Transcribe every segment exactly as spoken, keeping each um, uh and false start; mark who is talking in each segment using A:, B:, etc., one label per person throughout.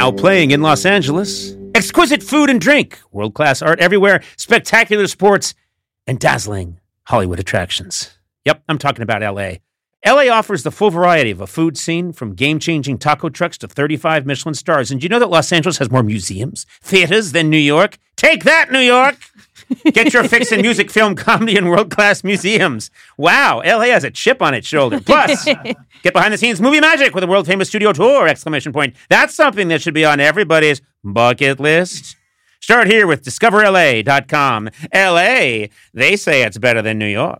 A: Now playing in Los Angeles. Exquisite food and drink, world-class art everywhere, spectacular sports, and dazzling Hollywood attractions. Yep, I'm talking about L A. L A offers the full variety of a food scene, from game-changing taco trucks to thirty-five Michelin stars. And do you know that Los Angeles has more museums, theaters than New York? Take that, New York! Get your fix in music, film, comedy, and world-class museums. Wow, L A has a chip on its shoulder. Plus, get behind-the-scenes movie magic with a world-famous studio tour, exclamation point. That's something that should be on everybody's bucket list. Start here with discover L A dot com. L A, they say it's better than New York.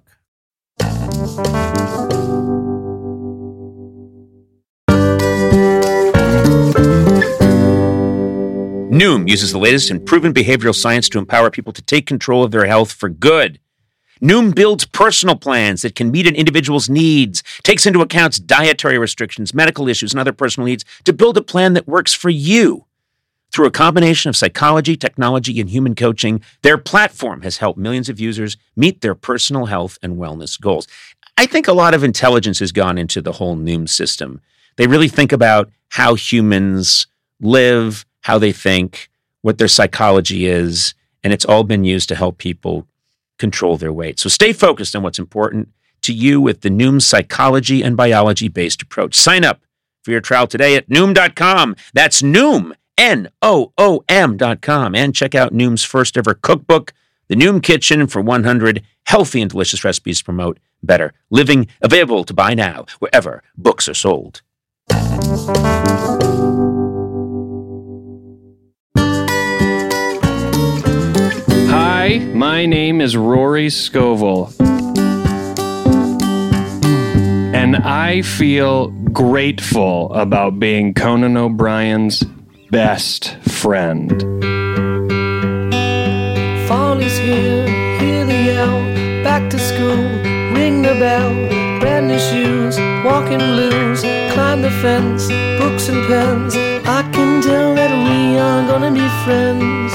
A: Noom uses the latest in proven behavioral science to empower people to take control of their health for good. Noom builds personal plans that can meet an individual's needs, takes into account dietary restrictions, medical issues, and other personal needs to build a plan that works for you. Through a combination of psychology, technology, and human coaching, their platform has helped millions of users meet their personal health and wellness goals. I think a lot of intelligence has gone into the whole Noom system. They really think about how humans live, how they think, what their psychology is, and it's all been used to help people control their weight. So stay focused on what's important to you with the Noom psychology and biology-based approach. Sign up for your trial today at Noom dot com. That's Noom, N O O M dot com. And check out Noom's first ever cookbook, The Noom Kitchen, for one hundred healthy and delicious recipes to promote better living. Available to buy now wherever books are sold.
B: Hi, my name is Rory Scovel, and I feel grateful about being Conan O'Brien's best friend.
C: Fall is here, hear the yell, back to school, ring the bell, brand new shoes, walking blues, climb the fence, books and pens, I can tell that we are gonna be friends.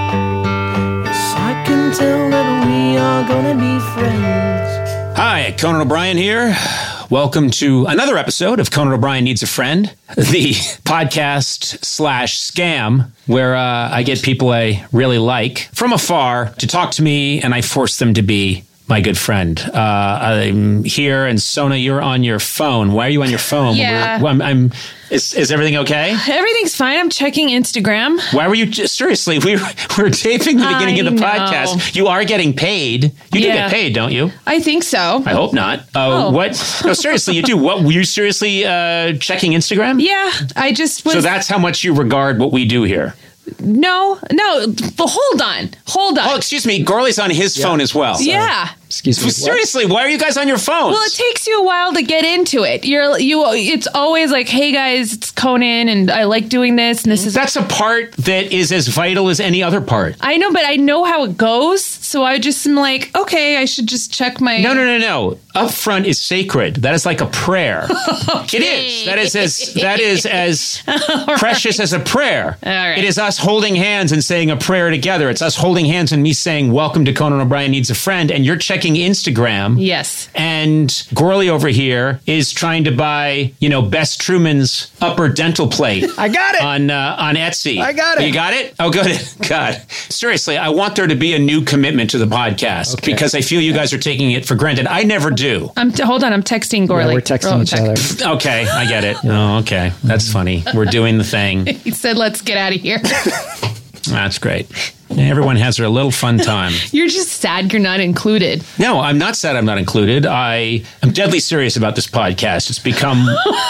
C: I can tell that we are gonna be friends.
A: Hi, Conan O'Brien here. Welcome to another episode of Conan O'Brien Needs a Friend, the podcast slash scam where uh, I get people I really like from afar to talk to me, and I force them to be my good friend. Uh, I'm here, and Sona, you're on your phone. Why are you on your phone?
D: Yeah.
A: We're, I'm, I'm, is, is everything okay?
D: Everything's fine. I'm checking Instagram.
A: Why were you, seriously, we were, we were taping the beginning
D: I
A: of the
D: know.
A: podcast. You are getting paid. You do
D: Yeah.
A: get paid, don't you?
D: I think so.
A: I hope not. Uh,
D: Oh.
A: What? No, seriously, you do. What? Were you seriously uh, checking Instagram?
D: Yeah, I just was...
A: So that's how much you regard what we do here.
D: No, no, but hold on. Hold on.
A: Oh, excuse me. Gorley's on his phone as well.
D: yeah.
E: Excuse me.
A: Seriously, why are you guys on your phones?
D: Well, it takes you a while to get into it. You're you. It's always like, hey guys, it's Conan, and I like doing this, and this is.
A: That's a part that is as vital as any other part.
D: I know, but I know how it goes, so I just am like, okay, I should just check my.
A: No, no, no, no. Up front is sacred. That is like a prayer. Okay. It is. That is as that is as precious as a prayer.
D: All right.
A: It is us holding hands and saying a prayer together. It's us holding hands and me saying, "Welcome to Conan O'Brien Needs a Friend," and you're checking Instagram.
D: Yes.
A: And Gorley over here is trying to buy, you know, Best Truman's upper dental plate.
E: I got it.
A: On uh, on Etsy.
E: I got it.
A: You got it? Oh, good. God. Seriously, I want there to be a new commitment to the podcast
E: Okay.
A: because I feel you guys are taking it for granted. I never do.
D: I'm t- hold on. I'm texting Gorley.
E: Yeah, we're texting
D: Roll it
E: each
D: back.
E: other.
A: Okay, I get it. Oh, okay. That's funny. We're doing the thing.
D: He said, "Let's get out of here."
A: That's great. Everyone has their little fun time.
D: You're just sad you're not included.
A: No, I'm not sad I'm not included. I am deadly serious about this podcast. It's become...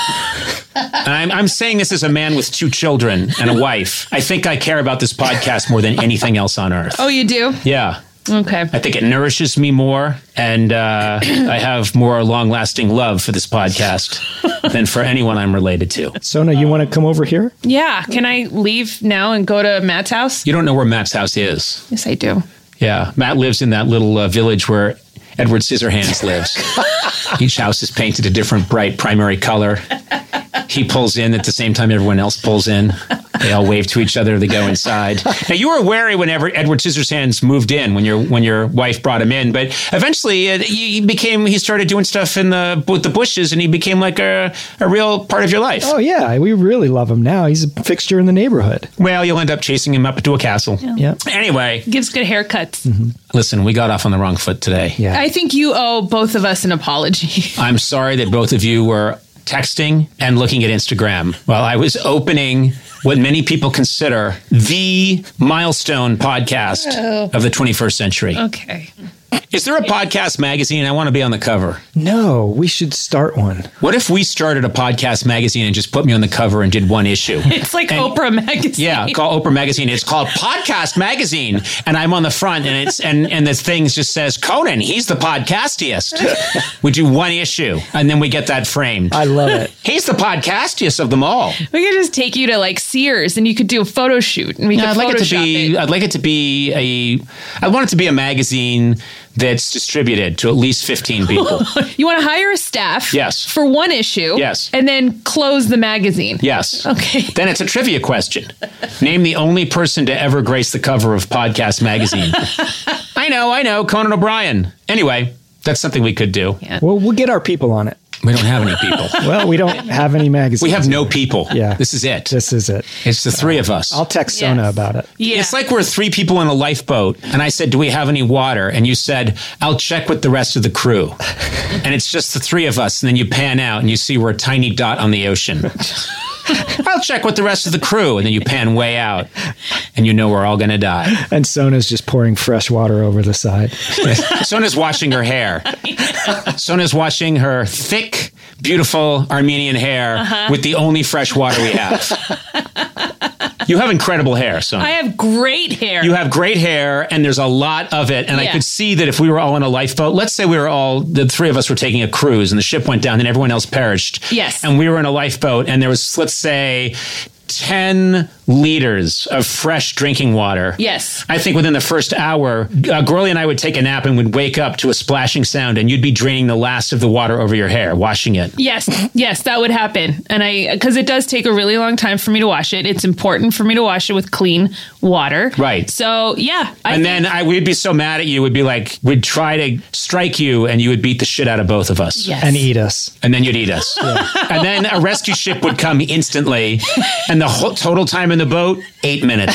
A: and I'm, I'm saying this as a man with two children and a wife. I think I care about this podcast more than anything else on earth.
D: Oh, you do?
A: Yeah.
D: Okay.
A: I think it nourishes me more, and uh, I have more long-lasting love for this podcast than for anyone I'm related to.
E: Sona, you want to come over here?
D: Yeah. Can I leave now and go to Matt's house?
A: You don't know where Matt's house is.
D: Yes, I do.
A: Yeah, Matt lives in that little uh, village where Edward Scissorhands lives. Each house is painted a different bright primary color. He pulls in at the same time everyone else pulls in. They all wave to each other. They go inside. Now, you were wary whenever Edward Scissorhands moved in, when your when your wife brought him in. But eventually, uh, he became he started doing stuff in the with the bushes, and he became like a, a real part of your life.
E: Oh, yeah. We really love him now. He's a fixture in the neighborhood.
A: Well, you'll end up chasing him up to a castle.
E: Yeah. yeah.
A: Anyway.
D: Gives good haircuts.
E: Mm-hmm.
A: Listen, we got off on the wrong foot today.
E: Yeah.
D: I think you owe both of us an apology.
A: I'm sorry that both of you were texting and looking at Instagram while I was opening what many people consider the milestone podcast
D: oh.
A: of the twenty-first century.
D: Okay.
A: Is there a podcast magazine? I want to be on the cover.
E: No, we should start one.
A: What if we started a podcast magazine and just put me on the cover and did one issue?
D: It's like and, Oprah Magazine.
A: Yeah, call Oprah Magazine. It's called Podcast Magazine, and I'm on the front, and it's and and the thing just says Conan. He's the podcastiest. We do one issue, and then we get that framed.
E: I love it.
A: He's the podcastiest of them all.
D: We could just take you to like Sears, and you could do a photo shoot, and we
A: yeah,
D: could
A: I'd like it to
D: Photoshop
A: be.
D: it.
A: I'd like it to be a. I want it to be a magazine that's distributed to at least fifteen people.
D: You want to hire a staff?
A: Yes.
D: For one issue?
A: Yes.
D: And then close the magazine?
A: Yes.
D: Okay.
A: Then it's a trivia question. Name the only person to ever grace the cover of Podcast Magazine. I know, I know, Conan O'Brien. Anyway, that's something we could do.
D: Yeah.
E: Well, we'll get our people on it.
A: We don't have any people.
E: Well, we don't have any magazines.
A: We have no people.
E: Yeah.
A: This is it.
E: This is it.
A: It's the three of us.
E: I'll text
D: Yes.
E: Sona about it.
D: Yeah.
A: It's like we're three people in a lifeboat, and I said, do we have any water? And you said, I'll check with the rest of the crew. And it's just the three of us, and then you pan out, and you see we're a tiny dot on the ocean. I'll check with the rest of the crew, and then you pan way out, and you know we're all going to die.
E: And Sona's just pouring fresh water over the side.
A: Sona's washing her hair. Sona's washing her thick, beautiful Armenian hair uh-huh. with the only fresh water we have. You have incredible hair, Sona.
D: I have great hair.
A: You have great hair, and there's a lot of it. And
D: Yeah.
A: I could see that if we were all in a lifeboat, let's say we were all, the three of us were taking a cruise, and the ship went down, and everyone else perished.
D: Yes.
A: And we were in a lifeboat, and there was, let's say, ten liters of fresh drinking water.
D: Yes.
A: I think within the first hour, uh, Gorley and I would take a nap and would wake up to a splashing sound, and you'd be draining the last of the water over your hair, washing it.
D: Yes, yes, that would happen. And I, because it does take a really long time for me to wash it. It's important for me to wash it with clean water.
A: Right.
D: So, yeah. I
A: And
D: think-
A: then I, we'd be so mad at you. We'd be like, we'd try to strike you, and you would beat the shit out of both of us.
D: Yes.
E: And eat us.
A: And then you'd eat us. And then a rescue ship would come instantly, and the whole total time in the boat, eight minutes.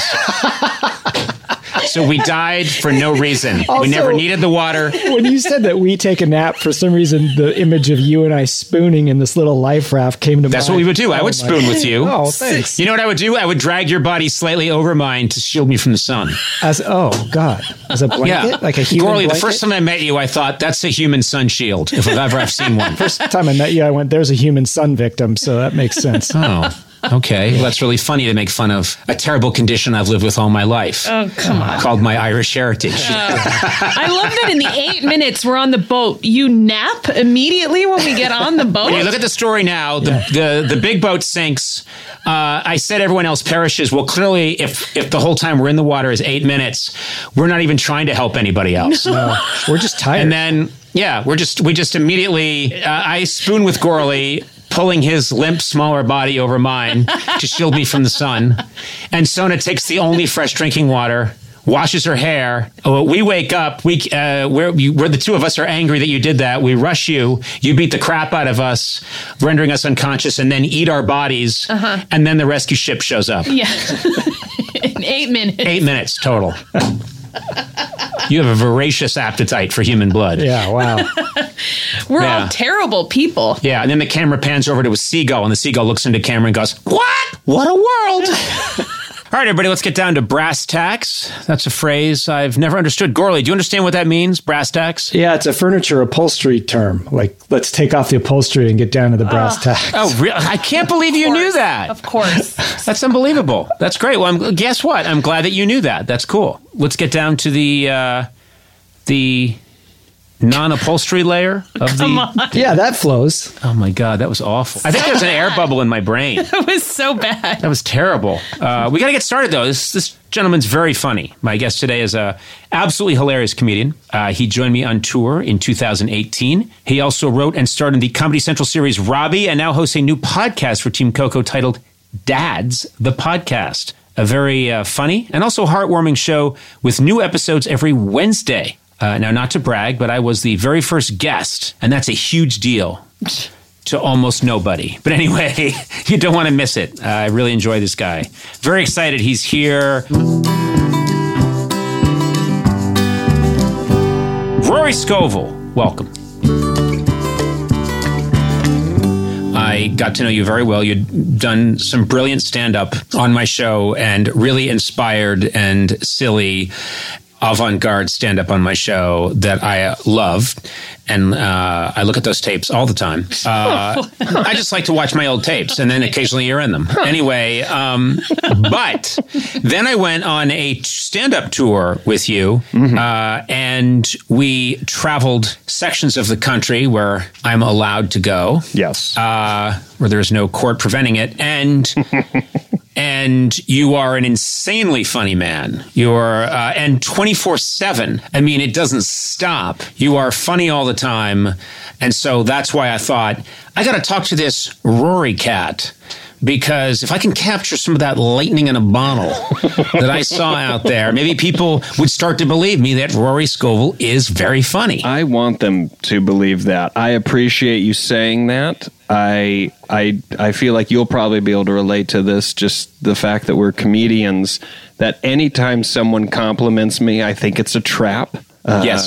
A: So we died for no reason.
E: Also,
A: we never needed the water.
E: When you said that we take a nap, for some reason, the image of you and I spooning in this little life raft came to mind.
A: That's what we would do. I would
E: Oh, my-
A: spoon with you.
E: Oh, thanks.
A: You know what I would do? I would drag your body slightly over mine to shield me from the sun.
E: As oh god, as a blanket,
A: Yeah.
E: like a human
A: Gorley, the
E: blanket?
A: first time I met you, I thought, that's a human sun shield, if I've ever have seen one.
E: First time I met you, I went, "There's a human sun victim," so that makes sense.
A: Oh, okay. Well, that's really funny to make fun of a terrible condition I've lived with all my life.
D: Oh, come on.
A: Called my Irish heritage.
D: I love that in the eight minutes we're on the boat, you nap immediately when we get on the boat.
A: When you look at the story now, the the, the big boat sinks. Uh, I said everyone else perishes. Well, clearly, if if the whole time we're in the water is eight minutes, we're not even trying to help anybody else.
E: No, we're just tired.
A: And then, yeah, we're just we just immediately. Uh, I spoon with Gorley, pulling his limp, smaller body over mine to shield me from the sun. And Sona takes the only fresh drinking water, washes her hair. Oh, we wake up. We, uh, we're, we, we're the two of us are angry that you did that. We rush you. You beat the crap out of us, rendering us unconscious, and then eat our bodies. Uh-huh. And then the rescue ship shows up.
D: Yeah. In eight minutes.
A: Eight minutes total. You have a voracious appetite for human blood.
E: yeah, wow.
D: We're
A: Yeah.
D: all terrible people.
A: Yeah, and then the camera pans over to a seagull, and the seagull looks into camera and goes, "What? What a world!" All right, everybody, let's get down to brass tacks. That's a phrase I've never understood. Gorley, do you understand what that means, brass tacks?
E: Yeah, it's a furniture upholstery term. Like, let's take off the upholstery and get down to the brass tacks.
A: Oh, really? I can't believe you knew that.
D: Of course.
A: That's unbelievable. That's great. Well, I'm, guess what? I'm glad that you knew that. That's cool. Let's get down to the uh, the non-upholstery layer of
D: Come
A: the.
D: on.
E: Yeah, that flows.
A: Oh my God, that was awful. I think there's an air bubble in my brain.
D: It was so bad.
A: That was terrible. Uh, we got to get started, though. This, this gentleman's very funny. My guest today is a absolutely hilarious comedian. Uh, he joined me on tour in two thousand eighteen. He also wrote and starred in the Comedy Central series Robbie, and now hosts a new podcast for Team Coco titled Dads, the Podcast, a very uh, funny and also heartwarming show with new episodes every Wednesday. Uh, now, not to brag, but I was the very first guest, and that's a huge deal to almost nobody. But anyway, you don't want to miss it. Uh, I really enjoy this guy. Very excited he's here. Rory Scovel, welcome. I got to know you very well. You'd done some brilliant stand-up on my show and really inspired and silly avant-garde stand-up on my show that I love. And uh, I look at those tapes all the time. Uh, I just like to watch my old tapes, and then occasionally you're in them. Anyway, um, but then I went on a stand-up tour with you, mm-hmm. uh, and we traveled sections of the country where I'm allowed to go.
B: Yes.
A: Uh, where there's no court preventing it. And... And you are an insanely funny man. You're, uh, and twenty-four seven. I mean, it doesn't stop. You are funny all the time. And so that's why I thought, I got to talk to this Rory cat. Because if I can capture some of that lightning in a bottle that I saw out there, maybe people would start to believe me that Rory Scovel is very funny.
B: I want them to believe that. I appreciate you saying that. I I I feel like you'll probably be able to relate to this, just the fact that we're comedians, that anytime someone compliments me, I think it's a trap. Uh,
A: yes.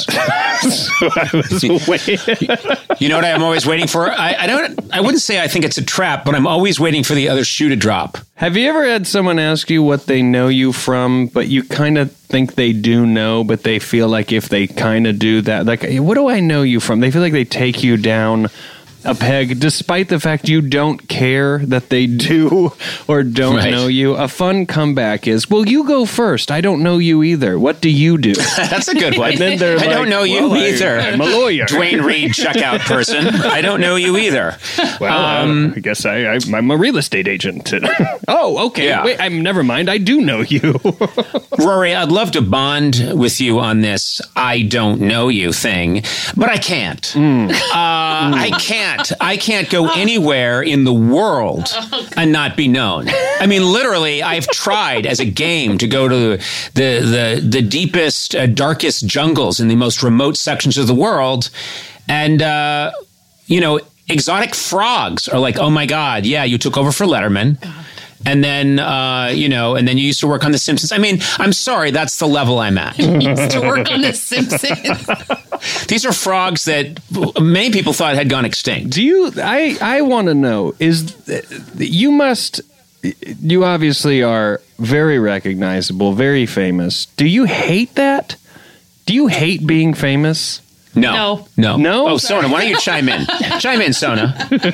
B: So I was waiting.
A: You know what I'm always waiting for? I, I don't. I wouldn't say I think it's a trap, but I'm always waiting for the other shoe to drop.
B: Have you ever had someone ask you what they know you from, but you kind of think they do know, but they feel like if they kind of do that, like, what do I know you from? They feel like they take you down a peg, despite the fact you don't care that they do or don't right. know you. A fun comeback is, well, you go first. I don't know you either. What do you do?
A: That's a good one.
B: And then they're
A: I
B: like,
A: don't know you
B: well,
A: either.
B: I, I'm a lawyer.
A: Dwayne Reed checkout person. I don't know you either.
B: Well, um, uh, I guess I, I, I'm a real estate agent. Oh, okay. Yeah. Wait, I'm never mind. I do know you.
A: Rory, I'd love to bond with you on this I don't know you thing, but I can't. Mm. Uh, mm. I can't. I can't go anywhere in the world and not be known. I mean, literally, I've tried as a game to go to the the the deepest, uh, darkest jungles in the most remote sections of the world, and uh, you know, exotic frogs are like, oh my God, yeah, you took over for Letterman. God. And then, uh, you know, and then you used to work on The Simpsons. I mean, I'm sorry, that's the level I'm at.
D: You used to work on The Simpsons.
A: These are frogs that many people thought had gone extinct.
B: Do you, I, I want to know, is, you must, you obviously are very recognizable, very famous. Do you hate that? Do you hate being famous?
A: No.
D: No.
A: No.
B: No?
A: Oh, Sona, why don't you chime in? Chime in, Sona.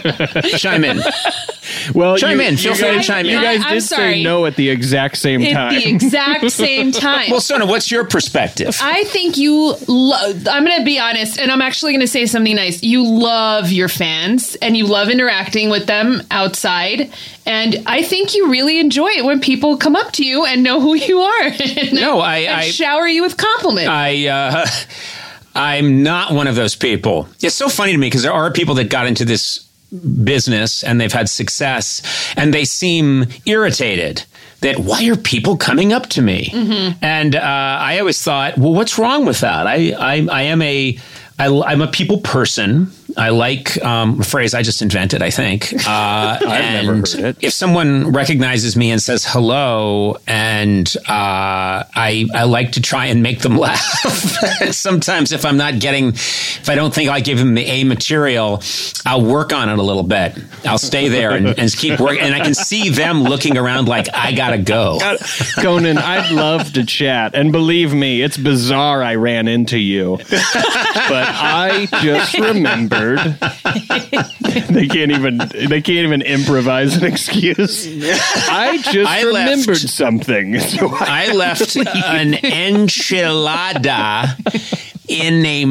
A: Chime in.
B: Well,
A: chime
B: you,
A: in. Feel free to chime in.
B: You guys
D: I,
B: did
D: sorry.
B: say no at the exact same
D: At
B: time.
D: the exact same time.
A: Well, Sona, what's your perspective?
D: I think you love, I'm going to be honest, and I'm actually going to say something nice. You love your fans, and you love interacting with them outside. And I think you really enjoy it when people come up to you and know who you are. and,
A: no, I,
D: and
A: I
D: shower you with compliments.
A: I, uh, I'm not one of those people. It's so funny to me because there are people that got into this business and they've had success and they seem irritated that why are people coming up to me? Mm-hmm. And uh, I always thought, well, what's wrong with that? I, I, I am a, I, I'm a people person. I like um, a phrase I just invented, I think. Uh,
B: I've
A: and
B: never heard it.
A: If someone recognizes me and says hello, and uh, I, I like to try and make them laugh. Sometimes if I'm not getting, if I don't think I give them the A material, I'll work on it a little bit. I'll stay there and, and keep working. And I can see them looking around like, I gotta go.
B: Conan, I'd love to chat. And believe me, it's bizarre I ran into you. But I just remembered they can't even they can't even improvise an excuse. I just
A: I
B: remembered
A: left,
B: something. So I,
A: I left an enchilada in a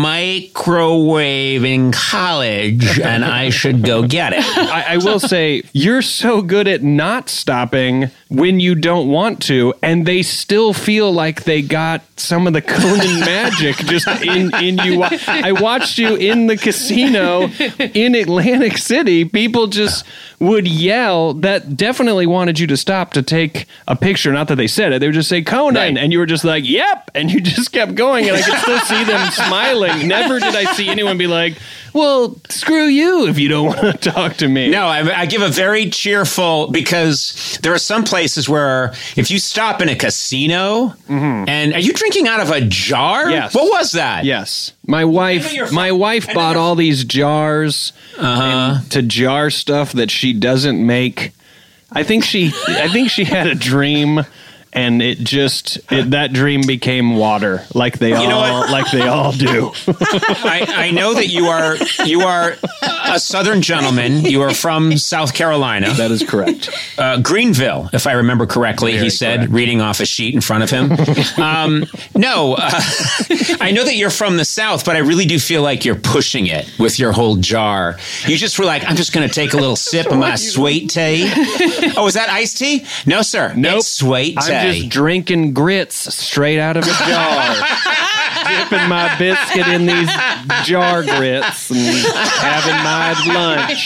A: microwave in college, and I should go get it.
B: I, I will say, you're so good at not stopping when you don't want to, and they still feel like they got some of the Conan magic just in, in you. I watched you in the casino in Atlantic City. People just would yell that definitely wanted you to stop to take a picture. Not that they said it. They would just say, Conan. Right. And you were just like, yep. And you just kept going. And I could still see them smiling. Never did I see anyone be like, well, screw you if you don't want to talk to me.
A: No, I, I give a very cheerful, because there are some places where if you stop in a casino, mm-hmm. and are you drinking out of a jar?
B: Yes.
A: What was that?
B: Yes. My wife, my wife bought all these jars uh-huh. to jar stuff that she doesn't make. I think she, I think she had a dream. And it just it, that dream became water, like they you all like they all do.
A: I, I know that you are you are a Southern gentleman. You are from South Carolina.
B: That is correct.
A: Uh, Greenville, if I remember correctly. Very he said, correct. Reading off a sheet in front of him. um, no, uh, I know that you're from the South, but I really do feel like you're pushing it with your whole jar. You just were like, I'm just going to take a little sip of my sweet tea. Oh, is that iced tea? No, sir.
B: Nope.
A: It's sweet tea.
B: I'm just drinking grits straight out of a jar. Dipping my biscuit in these jar grits and having my lunch.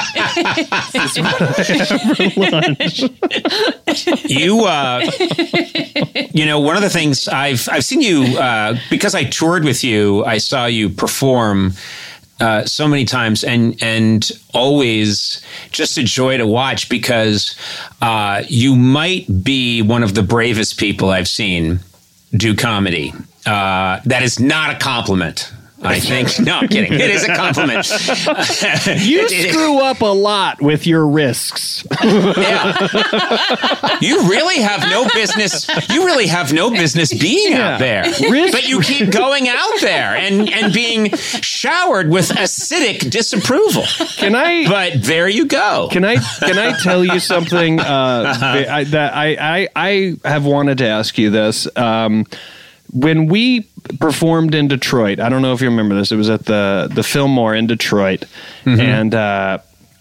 B: This is what I have for lunch.
A: You, uh, you know, one of the things I've I've seen you uh, because I toured with you. I saw you perform. Uh, so many times, and and always just a joy to watch, because uh, you might be one of the bravest people I've seen do comedy. Uh, that is not a compliment. I think. No, I'm kidding. It is a compliment.
B: You it, it, screw up a lot with your risks.
A: Yeah. You really have no business. You really have no business being yeah. out there. Risk. But you keep going out there and, and being showered with acidic disapproval.
B: Can I?
A: But there you go.
B: Can I? Can I tell you something uh, I, that I, I I have wanted to ask you this. Um, When we performed in Detroit, I don't know if you remember this, it was at the, the Fillmore in Detroit, mm-hmm. and uh,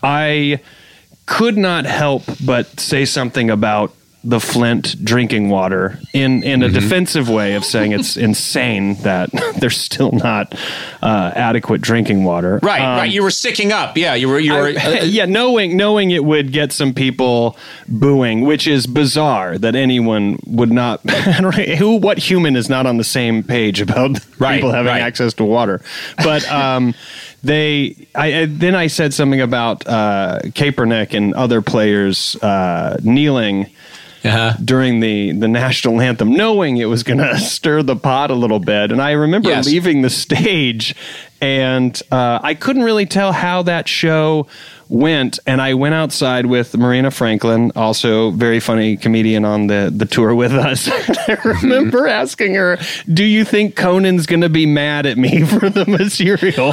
B: I could not help but say something about the Flint drinking water in, in a mm-hmm. defensive way of saying it's insane that there's still not uh, adequate drinking water.
A: Right,
B: um,
A: right. You were sticking up. Yeah, you were. You were.
B: I, yeah, knowing knowing it would get some people booing, which is bizarre that anyone would not. I don't know, who, what human is not on the same page about
A: right,
B: people having
A: right.
B: access to water? But um, they. I, I then I said something about uh, Kaepernick and other players uh, kneeling. Uh-huh. During the, the national anthem, knowing it was going to stir the pot a little bit. And I remember yes. leaving the stage, and uh, I couldn't really tell how that show went. And I went outside with Marina Franklin, also very funny comedian on the, the tour with us. I remember mm-hmm. asking her, do you think Conan's going to be mad at me for the material?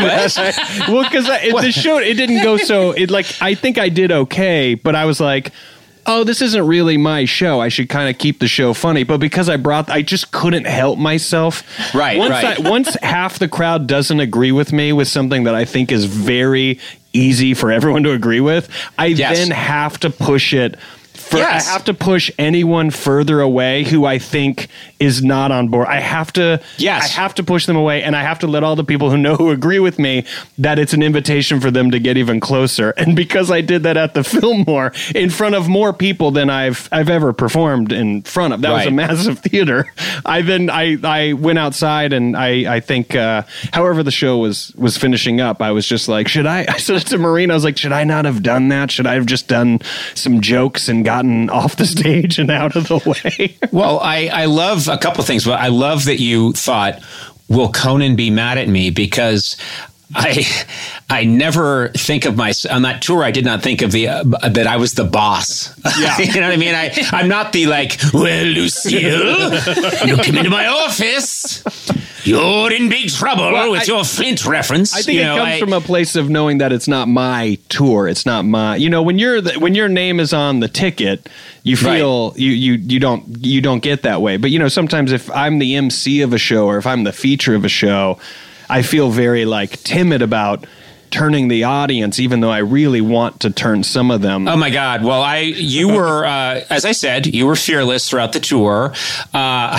B: Well, because the show, it didn't go so, it like, I think I did okay, but I was like, oh, this isn't really my show. I should kind of keep the show funny. But because I brought, I just couldn't help myself.
A: Right,
B: once
A: right.
B: I, once half the crowd doesn't agree with me with something that I think is very easy for everyone to agree with, I yes. then have to push it. For, yes. I have to push anyone further away who I think is not on board. I have to, yes. I have to push them away, and I have to let all the people who know who agree with me that it's an invitation for them to get even closer. And because I did that at the Fillmore in front of more people than I've I've ever performed in front of, that right. was a massive theater. I then I I went outside, and I I think uh, however the show was was finishing up, I was just like, should I? I said it to Marina, I was like, should I not have done that? Should I have just done some jokes and got off the stage and out of the way?
A: Well, I, I love a couple of things. Well, I love that you thought, will Conan be mad at me? Because I I never think of myself on that tour. I did not think of the uh, that I was the boss. Yeah. You know what I mean? I, I'm not the like, well, Lucille, you come into my office. You're in big trouble
B: Well,
A: with
B: I-
A: your Flint reference.
B: I think
A: you
B: it
A: know,
B: comes
A: I-
B: from a place of knowing that it's not my tour. It's not my, you know, when you're the, when your name is on the ticket, you feel you, you you don't you don't get that way. But you know, sometimes if I'm the M C of a show or if I'm the feature of a show, I feel very like timid about turning the audience, even though I really want to turn some of them.
A: Oh my God! Well, I you were uh, as I said, you were fearless throughout the tour. Uh,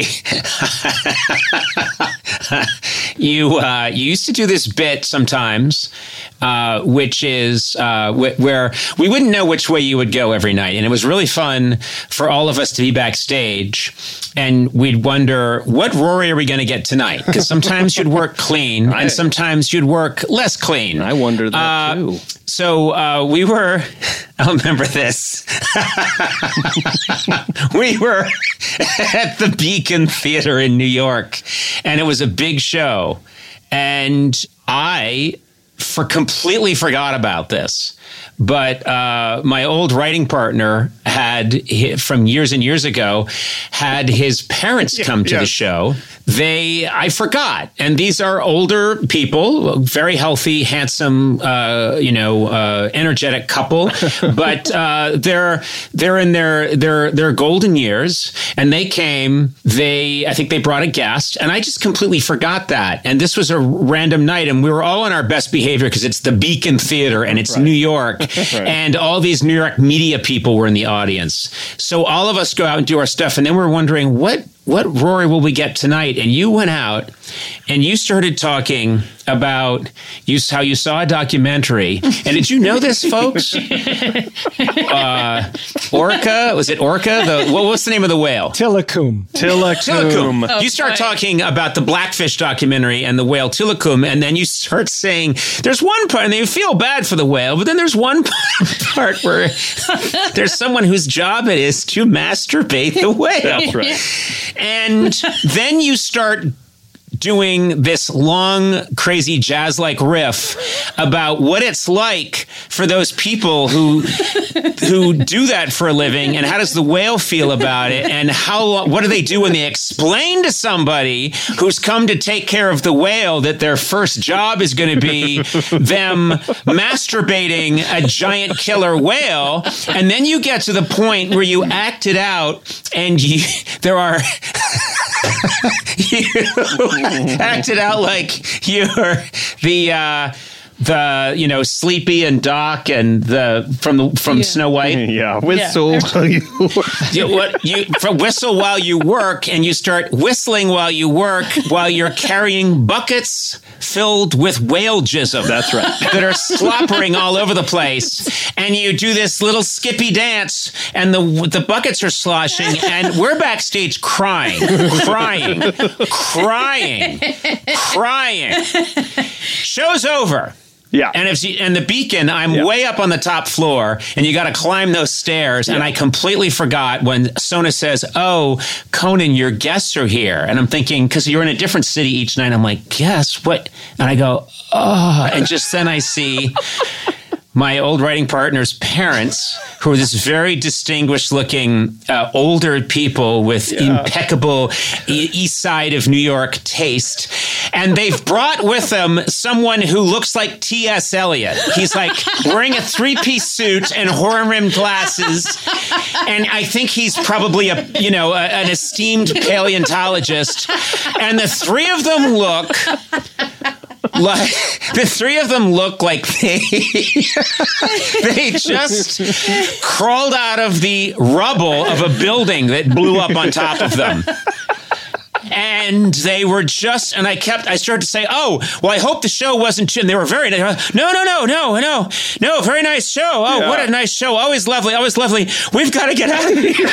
A: you uh, you used to do this bit sometimes, uh, which is uh, wh- where we wouldn't know which way you would go every night, and it was really fun for all of us to be backstage, and we'd wonder what Rory are we going to get tonight? Because sometimes you'd work clean, and sometimes you'd work less clean.
B: I wonder that
A: Uh,
B: too.
A: So uh, we were, I remember this. We were at the Beacon Theater in New York, and it was a big show. And I for completely forgot about this. But uh, my old writing partner had, from years and years ago, had his parents come to
B: yes.
A: the show. They, I forgot. And these are older people, very healthy, handsome, uh, you know, uh, energetic couple. But uh, they're they're in their their their golden years, and they came. They, I think they brought a guest, and I just completely forgot that. And this was a random night, and we were all on our best behavior because it's the Beacon Theater and it's
B: Right.
A: New York,
B: Right.
A: and all these New York media people were in the audience. So all of us go out and do our stuff, and then we're wondering what. What Rory will we get tonight? And you went out and you started talking about you, how you saw a documentary. And did you know this, folks? uh, Orca, was it Orca? The, what was the name of the whale?
E: Tilikum.
A: Tilikum.
D: Oh,
A: you start
D: boy.
A: talking about the Blackfish documentary and the whale Tilikum, and then you start saying there's one part, and you feel bad for the whale, but then there's one part where there's someone whose job it is to masturbate the whale.
B: That's right.
A: And then you start doing this long, crazy jazz-like riff about what it's like for those people who who do that for a living, and how does the whale feel about it, and how what do they do when they explain to somebody who's come to take care of the whale that their first job is going to be them masturbating a giant killer whale, and then you get to the point where you act it out, and you, there are you acted out like you're the uh, the you know Sleepy and Doc and the from the from
D: Yeah.
A: Snow White.
B: Yeah, whistle.
D: Yeah.
A: You, what you for whistle while you work, and you start whistling while you work while you're carrying buckets filled with whale jism.
B: That's right.
A: That are sloppering all over the place, and you do this little skippy dance, and the the buckets are sloshing, and we're backstage crying, crying, crying, crying. Show's over.
B: Yeah.
A: And if you, and the Beacon, I'm
B: Yeah.
A: way up on the top floor, and you got to climb those stairs. And I completely forgot when Sona says, "Oh, Conan, your guests are here." And I'm thinking, because you're in a different city each night, I'm like, "Guess what?" And I go, "Oh," and just then I see my old writing partner's parents, who are this very distinguished-looking uh, older people with impeccable e- East Side of New York taste, and they've brought with them someone who looks like T S. Eliot. He's like wearing a three-piece suit and horn-rimmed glasses, and I think he's probably a you know a, an esteemed paleontologist. And the three of them look. Like the three of them look like they they just crawled out of the rubble of a building that blew up on top of them. And they were just, and I kept, I started to say, "Oh, well, I hope the show wasn't too," and they were very, no, no, no, no, no, no, very nice show. Oh,
B: Yeah.
A: what a nice show. Always lovely, always lovely. We've got to get out of here.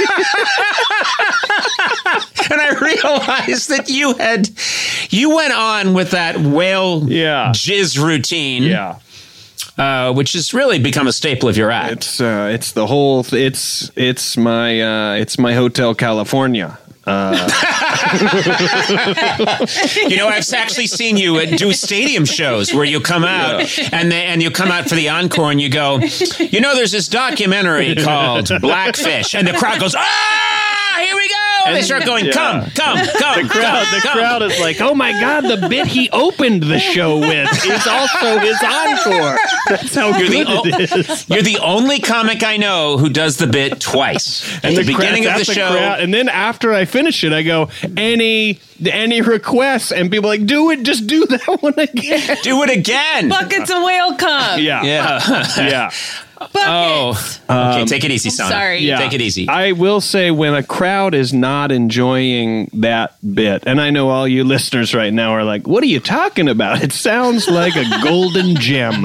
A: And I realized that you had, you went on with that whale
B: Yeah.
A: jizz routine.
B: Yeah.
A: Uh, which has really become a staple of your act.
B: It's uh, it's the whole. It's it's my uh, it's my Hotel California. Uh,
A: You know, I've actually seen you at- do stadium shows where you come out and they, and you come out for the encore and you go, you know, there's this documentary called Blackfish, and the crowd goes, "Ah, here we go!" And they start going, come, come, come.
B: The crowd, the crowd is like, oh my God, the bit he opened the show with is also his encore. That's how
A: You're
B: good
A: the,
B: it is.
A: You're the only comic I know who does the bit twice. At
B: And
A: the,
B: the
A: beginning
B: crowd-
A: of the
B: that's
A: show.
B: crowd- and then after I finish it, I go, any any requests? And people are like, do it, just do that one again.
A: Do it again.
D: Buckets of whale cum.
B: Yeah.
A: Yeah.
B: Yeah.
D: Buckets.
A: Oh. Okay, take it easy, son.
D: sorry.
B: Yeah.
A: Take it easy.
B: I will say when a crowd is not enjoying that bit, and I know all you listeners right now are like, what are you talking about? It sounds like a golden gem.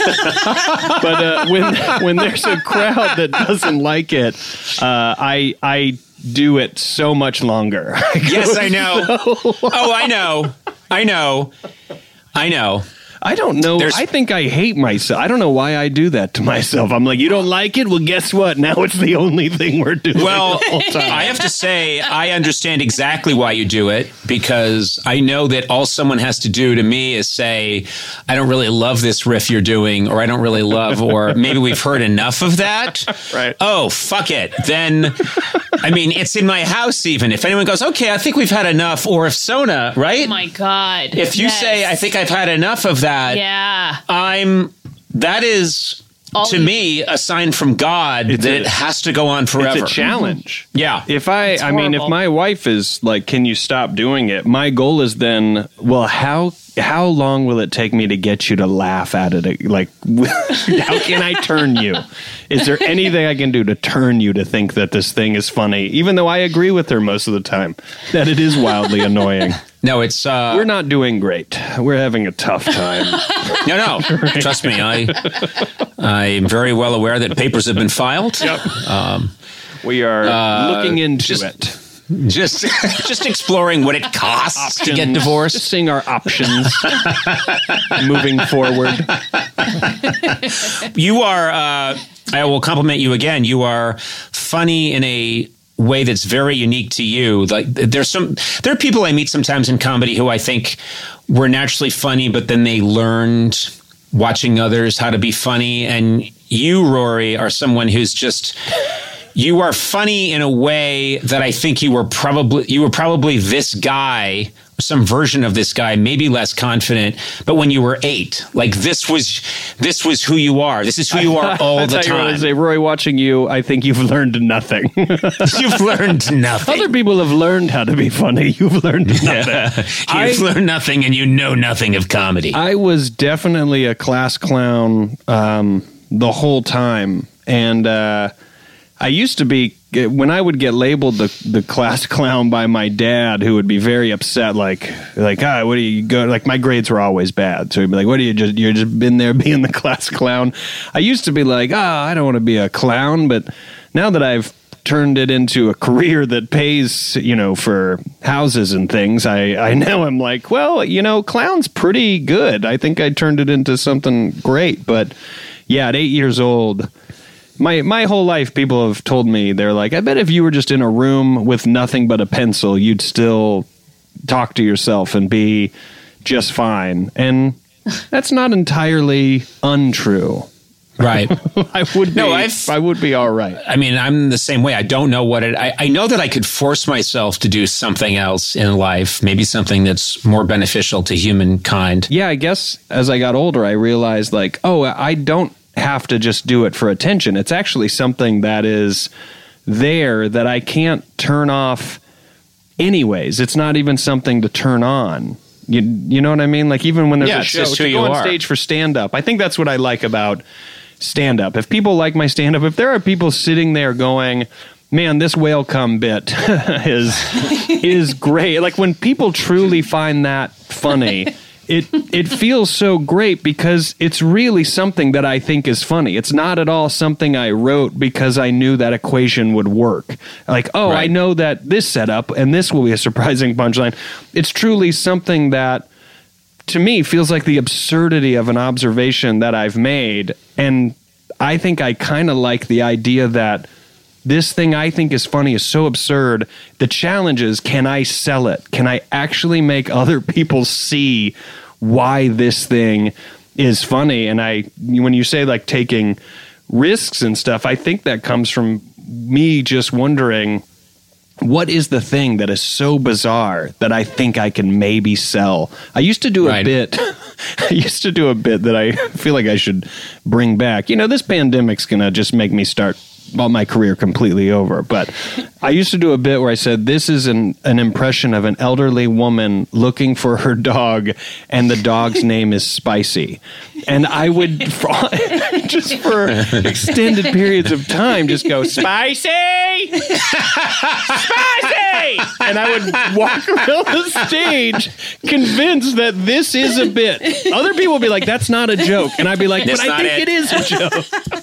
B: But uh, when when there's a crowd that doesn't like it, uh, I I do it so much longer.
A: Yes, I know. Oh, I know. I know. I know.
B: I don't know.
A: There's-
B: I think I hate myself. I don't know why I do that to myself. I'm like, you don't like it? Well, guess what? Now it's the only thing we're doing
A: Well,
B: the whole time.
A: I have to say, I understand exactly why you do it, because I know that all someone has to do to me is say, I don't really love this riff you're doing, or I don't really love, or maybe we've heard enough of that.
B: Right.
A: Oh, fuck it. Then, I mean, it's in my house even. If anyone goes, okay, I think we've had enough, or if Sona, right?
D: Oh my God.
A: If you
D: Yes.
A: say, I think I've had enough of that,
D: Yeah.
A: I'm, that is,
D: All
A: to
D: you-
A: me, a sign from God
B: It's
A: that
B: a-
A: it has to go on forever.
B: It's a challenge.
A: Yeah.
B: If I, I mean, if
D: horrible.
B: my wife is like, can you stop doing it? My goal is then, well, how how long will it take me to get you to laugh at it? Like, how can I turn you? Is there anything I can do to turn you to think that this thing is funny? Even though I agree with her most of the time that it is wildly annoying.
A: No, it's uh,
B: We're not doing great. We're having a tough time.
A: no, no. Trust me, I I'm very well aware that papers have been filed. Um,
B: We are
A: Uh,
B: looking into
A: just-
B: it.
A: just just exploring what it costs to get
B: Options.
A: divorced.
B: Just seeing our options moving forward.
A: You are. Uh, I will compliment you again. You are funny in a way that's very unique to you. Like there's some there are people I meet sometimes in comedy who I think were naturally funny, but then they learned watching others how to be funny. And you, Rory, are someone who's just you are funny in a way that I think you were probably you were probably this guy, some version of this guy, maybe less confident, but when you were eight, like this was this was who you are. This is who you are all
B: That's
A: the
B: how you really
A: time.
B: say, Rory, watching you, I think you've learned nothing.
A: You've learned nothing.
B: Other people have learned how to be funny. You've learned nothing.
A: You've learned nothing, and you know nothing of comedy.
B: I was definitely a class clown um, the whole time. And uh, I used to be, when I would get labeled the, the class clown by my dad, who would be very upset, like, like, ah, what do you go? Like, my grades were always bad. So he'd be like, what do you just, you're just been there being the class clown. I used to be like, ah, oh, I don't want to be a clown. But now that I've turned it into a career that pays, you know, for houses and things, I, I now I'm like, well, you know, clown's pretty good. I think I turned it into something great. But yeah, at eight years old, My my whole life, people have told me, they're like, I bet if you were just in a room with nothing but a pencil, you'd still talk to yourself and be just fine. And that's not entirely untrue.
A: Right.
B: I would be,
A: No, I've-
B: I would be all right.
A: I mean, I'm the same way. I don't know what it. I, I know that I could force myself to do something else in life, maybe something that's more beneficial to humankind.
B: Yeah, I guess as I got older, I realized like, oh, I don't have to just do it for attention. It's actually something that is there that I can't turn off anyways. It's not even something to turn on. You you know what I mean? Like even when there's
A: Yeah,
B: a
A: it's
B: show
A: just
B: to
A: who
B: go
A: you
B: on
A: are.
B: stage for stand-up. I think that's what I like about stand-up. If people like my stand-up, if there are people sitting there going, man, this whale cum bit is is great. Like when people truly find that funny, it it feels so great because it's really something that I think is funny. It's not at all something I wrote because I knew that equation would work. Like, oh,
A: Right.
B: I know that this setup and this will be a surprising punchline. It's truly something that to me feels like the absurdity of an observation that I've made. And I think I kind of like the idea that this thing I think is funny is so absurd. The challenge is, can I sell it? Can I actually make other people see why this thing is funny? And I, when you say like taking risks and stuff, I think that comes from me just wondering, what is the thing that is so bizarre that I think I can maybe sell? I used to do a
A: Right.
B: bit. I used to do a bit that I feel like I should bring back. You know, this pandemic's going to just make me start well, my career completely over. But I used to do a bit where I said, this is an, an impression of an elderly woman looking for her dog, and the dog's name is Spicy. And I would, for, just for extended periods of time, just go, Spicy! Spicy! And I would walk around the stage convinced that this is a bit. Other people would be like, that's not a joke. And I'd be like,
A: That's
B: but I
A: not
B: think
A: it.
B: it is a joke.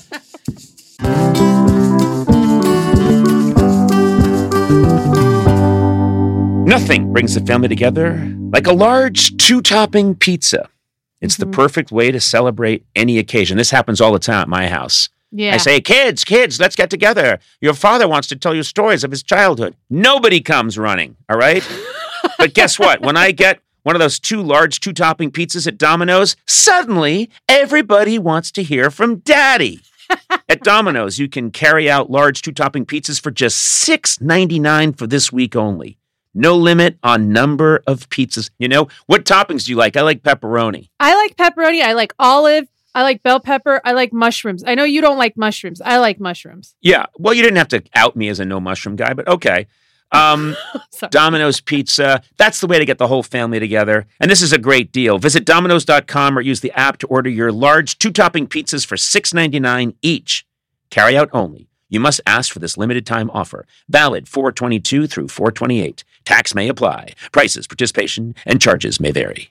A: Nothing brings the family together like a large two-topping pizza. It's the perfect way to celebrate any occasion. This happens all the time at my house.
D: Yeah.
A: I say, kids, kids, let's get together. Your father wants to tell you stories of his childhood. Nobody comes running, all right? But guess what? When I get one of those two large two-topping pizzas at Domino's, suddenly everybody wants to hear from Daddy. At Domino's, you can carry out large two-topping pizzas for just six ninety-nine for this week only. No limit on number of pizzas. You know, what toppings do you like? I like pepperoni.
F: I like pepperoni. I like olive. I like bell pepper. I like mushrooms. I know you don't like mushrooms. I like mushrooms.
A: Yeah, well, you didn't have to out me as a no mushroom guy, but okay. Um,
F: Sorry.
A: Domino's Pizza, that's the way to get the whole family together. And this is a great deal. Visit Domino's dot com or use the app to order your large two-topping pizzas for six ninety-nine each. Carry out only. You must ask for this limited time offer. Valid four twenty-two through four twenty-eight. Tax may apply. Prices, participation, and charges may vary.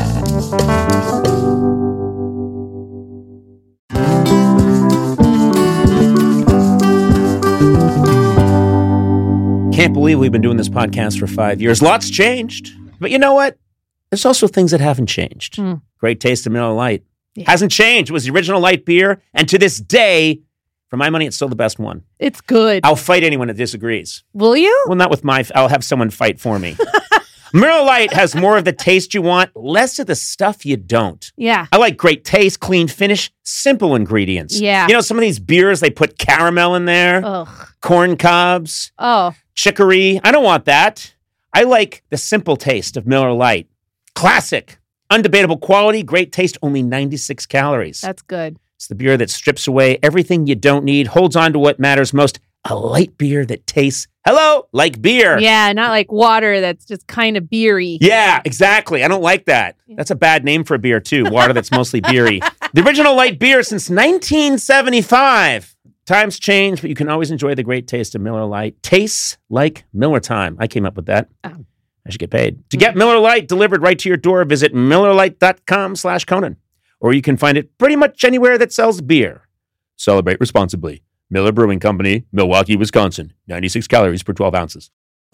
A: Can't believe we've been doing this podcast for five years. Lots changed. But you know what? There's also things that haven't changed.
F: Mm.
A: Great taste of Miller Lite.
F: Yeah.
A: Hasn't changed. It was the original light beer. And to this day, for my money, it's still the best one.
F: It's good.
A: I'll fight anyone that disagrees.
F: Will you?
A: Well, not with my, I'll have someone fight for me. Miller Lite has more of the taste you want, less of the stuff you don't.
F: Yeah.
A: I like great taste, clean finish, simple ingredients.
F: Yeah.
A: You know, some of these beers, they put caramel in there,
F: Ugh.
A: corn cobs,
F: Oh.
A: chicory. I don't want that. I like the simple taste of Miller Lite. Classic, undebatable quality, great taste, only ninety-six calories.
F: That's good.
A: It's the beer that strips away everything you don't need, holds on to what matters most. A light beer that tastes, hello, like beer.
F: Yeah, not like water that's just kind of beery.
A: Yeah, exactly. I don't like that. That's a bad name for a beer, too. Water that's mostly beery. The original light beer since nineteen seventy-five. Times change, but you can always enjoy the great taste of Miller Lite. Tastes like Miller time. I came up with that.
F: Oh.
A: I should get paid. To get Miller Lite delivered right to your door, visit Miller Lite dot com slash Conan. Or you can find it pretty much anywhere that sells beer. Celebrate responsibly. Miller Brewing Company, Milwaukee, Wisconsin. ninety-six calories per twelve ounces.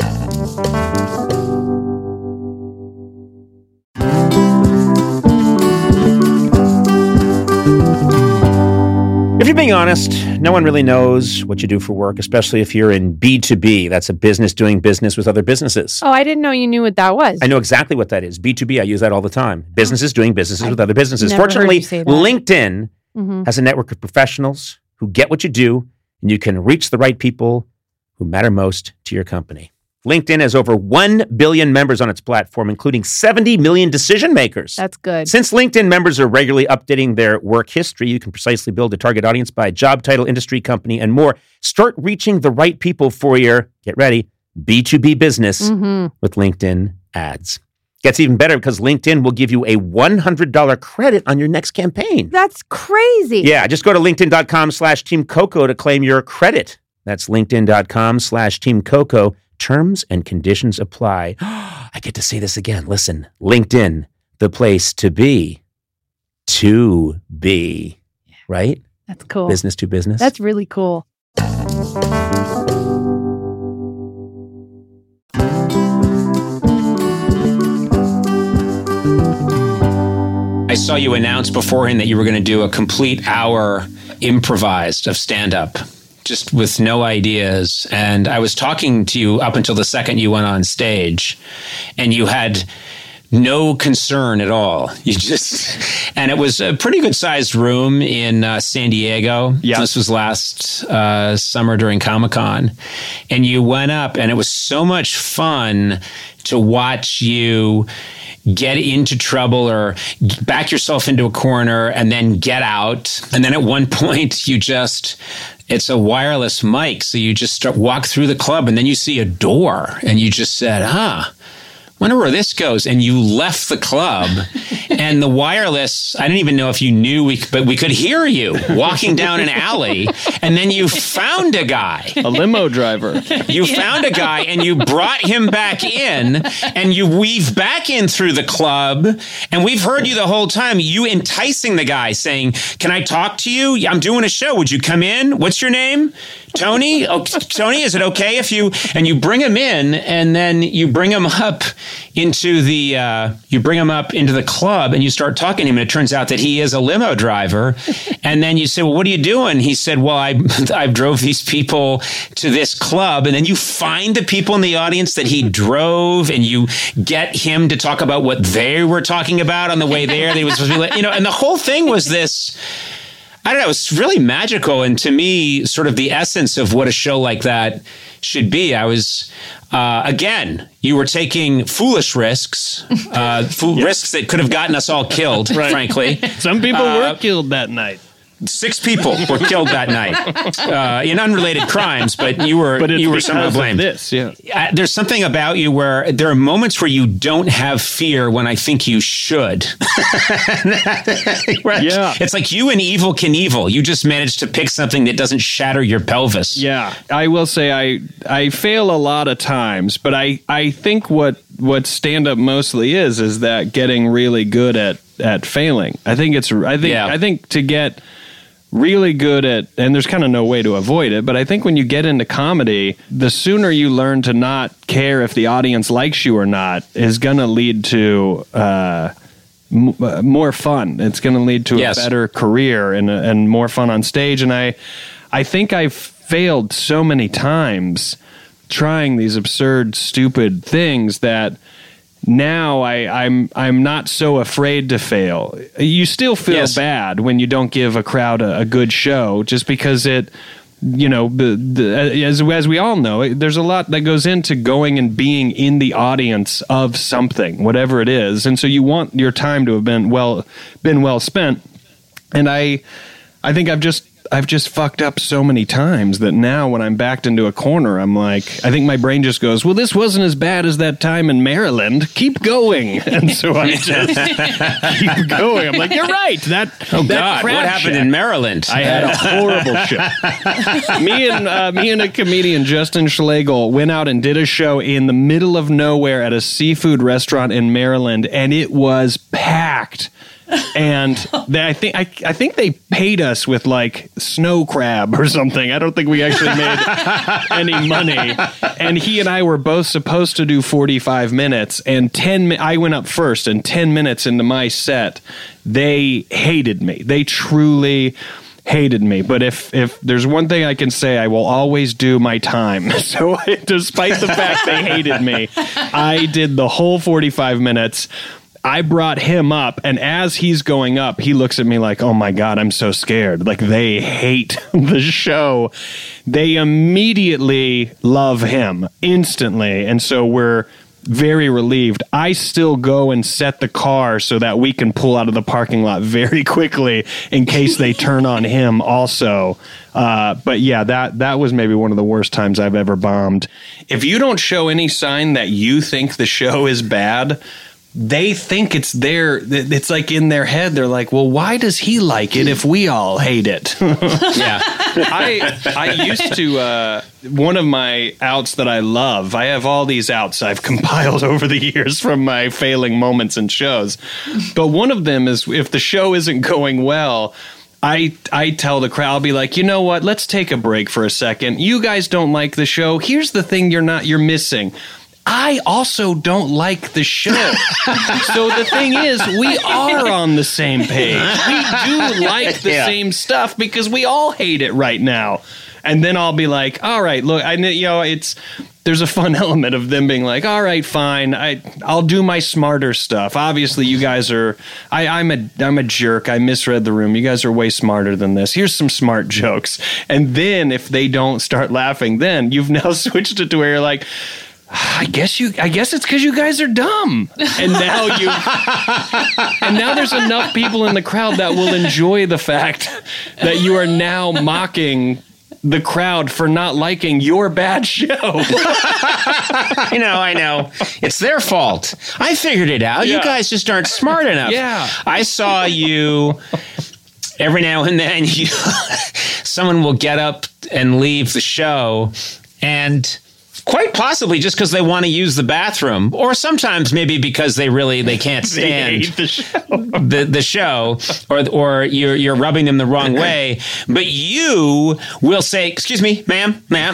A: If you're being honest, no one really knows what you do for work, especially if you're in B two B. That's a business doing business with other businesses.
F: Oh, I didn't know you knew what that was.
A: I know exactly what that is. B two B, I use that all the time. Businesses doing businesses
F: I've
A: with other businesses.
F: never heard
A: Fortunately,
F: you say that.
A: LinkedIn
F: Mhm.
A: has a network of professionals who get what you do, and you can reach the right people who matter most to your company. LinkedIn has over one billion members on its platform, including seventy million decision makers.
F: That's good.
A: Since LinkedIn members are regularly updating their work history, you can precisely build a target audience by job title, industry, company, and more. Start reaching the right people for your, get ready, B two B business
F: Mhm.
A: with LinkedIn ads. Gets even better because LinkedIn will give you a one hundred dollars credit on your next campaign.
F: That's crazy.
A: Yeah, just go to linkedin.com slash Team Coco to claim your credit. That's linkedin.com slash Team Coco. Terms and conditions apply. I get to say this again. Listen, LinkedIn, the place to be. To be. Right?
F: That's cool.
A: Business to business.
F: That's really cool.
A: I saw you announce beforehand that you were going to do a complete hour improvised of stand-up, just with no ideas. And I was talking to you up until the second you went on stage, and you had no concern at all. You just, and it was a pretty good sized room in uh, San Diego.
B: Yeah.
A: This was last uh, summer during Comic-Con. And you went up, and it was so much fun to watch you get into trouble or back yourself into a corner and then get out. And then at one point, you just, it's a wireless mic. So you just start walk through the club, and then you see a door, and you just said, huh, wonder where this goes. And you left the club, and the wireless, I didn't even know if you knew, we, but we could hear you walking down an alley. And then you found a guy.
B: A limo driver.
A: You found a guy, and you brought him back in, and you weave back in through the club. And we've heard you the whole time, you enticing the guy, saying, can I talk to you? I'm doing a show. Would you come in? What's your name? Tony? Oh, Tony, is it okay if you, and you bring him in, and then you bring him up into the, uh, you bring him up into the club, and you start talking to him, and it turns out that he is a limo driver. And then you say, well, what are you doing? He said, well, I, I drove these people to this club. And then you find the people in the audience that he drove, and you get him to talk about what they were talking about on the way there. They was supposed to be, you know, and the whole thing was this, I don't know, it was really magical. And to me, sort of the essence of what a show like that should be. I was, uh, again, you were taking foolish risks, uh, fo- yes. risks that could have gotten us all killed, right. frankly.
B: Some people
A: uh,
B: were killed that night.
A: Six people were killed that night uh, in unrelated crimes, but you were
B: but it's
A: you were somehow blamed.
B: This, yeah.
A: Uh, there's something about you where there are moments where you don't have fear when I think you should.
B: Yeah,
A: it's like you and Evel Knievel. You just managed to pick something that doesn't shatter your pelvis.
B: Yeah, I will say I I fail a lot of times, but I I think what what stand up mostly is is that getting really good at at failing. I think it's I think
A: yeah.
B: I think to get really good at, and there's kind of no way to avoid it, but I think when you get into comedy, the sooner you learn to not care if the audience likes you or not is going to lead to uh, m- more fun. It's going to lead to
A: yes.
B: a better career and, and more fun on stage. And I, I think I've failed so many times trying these absurd, stupid things that now I, I'm I'm not so afraid to fail. You still feel
A: yes.
B: bad when you don't give a crowd a, a good show, just because it, you know, the, the, as as we all know, there's a lot that goes into going and being in the audience of something, whatever it is, and so you want your time to have been well been well spent. And I, I think I've just. I've just fucked up so many times that now when I'm backed into a corner, I'm like, I think my brain just goes, well, this wasn't as bad as that time in Maryland. Keep going. And so I just keep going. I'm like, you're right. That,
A: oh,
B: that
A: God, what happened
B: shack,
A: in Maryland?
B: I had a horrible show. me and uh, me and a comedian, Justin Schlegel, went out and did a show in the middle of nowhere at a seafood restaurant in Maryland, and it was packed. And they, I think I, I think they paid us with like snow crab or something. I don't think we actually made any money. And he and I were both supposed to do forty-five minutes. And ten, I went up first, and ten minutes into my set, they hated me. They truly hated me. But if if there's one thing I can say, I will always do my time. So despite the fact they hated me, I did the whole forty-five minutes. I brought him up, and as he's going up, he looks at me like, oh my God, I'm so scared. Like, they hate the show. They immediately love him instantly. And so we're very relieved. I still go and set the car so that we can pull out of the parking lot very quickly in case they turn on him also. Uh, but yeah, that, that was maybe one of the worst times I've ever bombed. If you don't show any sign that you think the show is bad, they think it's their, it's like in their head. They're like, well, why does he like it if we all hate it?
A: Yeah.
B: I I used to, uh, one of my outs that I love, I have all these outs I've compiled over the years from my failing moments in shows. But one of them is if the show isn't going well, I I tell the crowd, I'll be like, you know what, let's take a break for a second. You guys don't like the show. Here's the thing you're not, you're missing. I also don't like the show. So the thing is, we are on the same page. We do like the yeah. same stuff because we all hate it right now. And then I'll be like, all right, look, I you know, it's there's a fun element of them being like, all right, fine, I, I'll do my smarter stuff. Obviously, you guys are, I, I'm a I'm a jerk. I misread the room. You guys are way smarter than this. Here's some smart jokes. And then if they don't start laughing, then you've now switched it to where you're like, I guess you. I guess it's because you guys are dumb, and now you. And now there's enough people in the crowd that will enjoy the fact that you are now mocking the crowd for not liking your bad show.
A: I know, I know. It's their fault. I figured it out.
B: Yeah.
A: You guys just aren't smart enough.
B: Yeah.
A: I saw you. Every now and then, you, someone will get up and leave the show, and quite possibly just because they want to use the bathroom, or sometimes maybe because they really they can't stand
B: They hate the show.
A: the, the show, or or you're you're rubbing them the wrong way. But you will say, "Excuse me, ma'am, ma'am."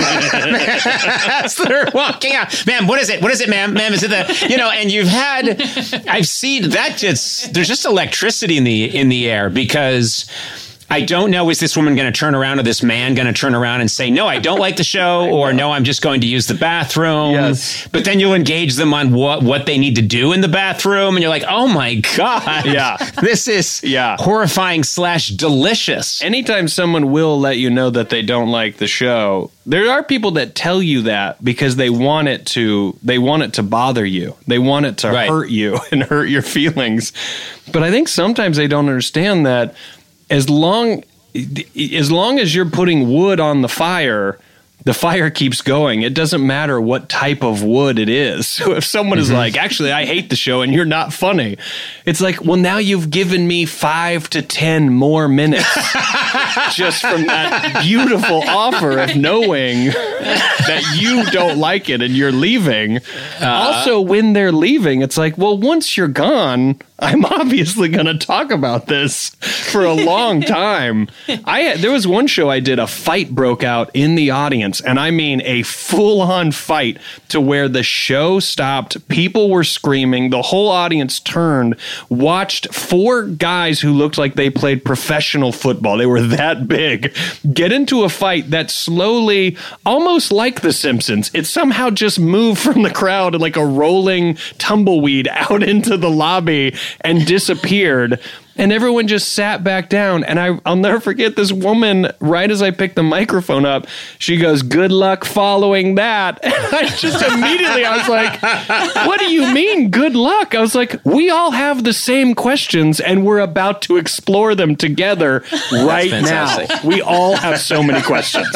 A: As they're walking out, ma'am, what is it? What is it, ma'am? Ma'am, is it the you know? And you've had, I've seen that. Just there's just electricity in the in the air because. I don't know, is this woman going to turn around or this man going to turn around and say, no, I don't like the show, or no, I'm just going to use the bathroom.
B: Yes.
A: But then you'll engage them on what, what they need to do in the bathroom. And you're like, oh my God.
B: Yeah.
A: This is
B: Yeah.
A: horrifying slash delicious.
B: Anytime someone will let you know that they don't like the show, there are people that tell you that because they want it to they want it to bother you. They want it to
A: Right.
B: hurt you and hurt your feelings. But I think sometimes they don't understand that as long as long as you're putting wood on the fire, the fire keeps going. It doesn't matter what type of wood it is. So if someone is like, actually, I hate the show and you're not funny, it's like, well, now you've given me five to ten more minutes just from that beautiful offer of knowing that you don't like it and you're leaving. Uh, also, when they're leaving, it's like, well, once you're gone, I'm obviously going to talk about this for a long time. I there was one show I did, a fight broke out in the audience, and I mean a full-on fight to where the show stopped, people were screaming, the whole audience turned, watched four guys who looked like they played professional football, they were that big, get into a fight that slowly, almost like The Simpsons, it somehow just moved from the crowd like a rolling tumbleweed out into the lobby and disappeared. And everyone just sat back down. And I, I'll never forget this woman, right as I picked the microphone up, she goes, good luck following that. And I just immediately, I was like, what do you mean, good luck? I was like, we all have the same questions and we're about to explore them together right now. We all have so many questions.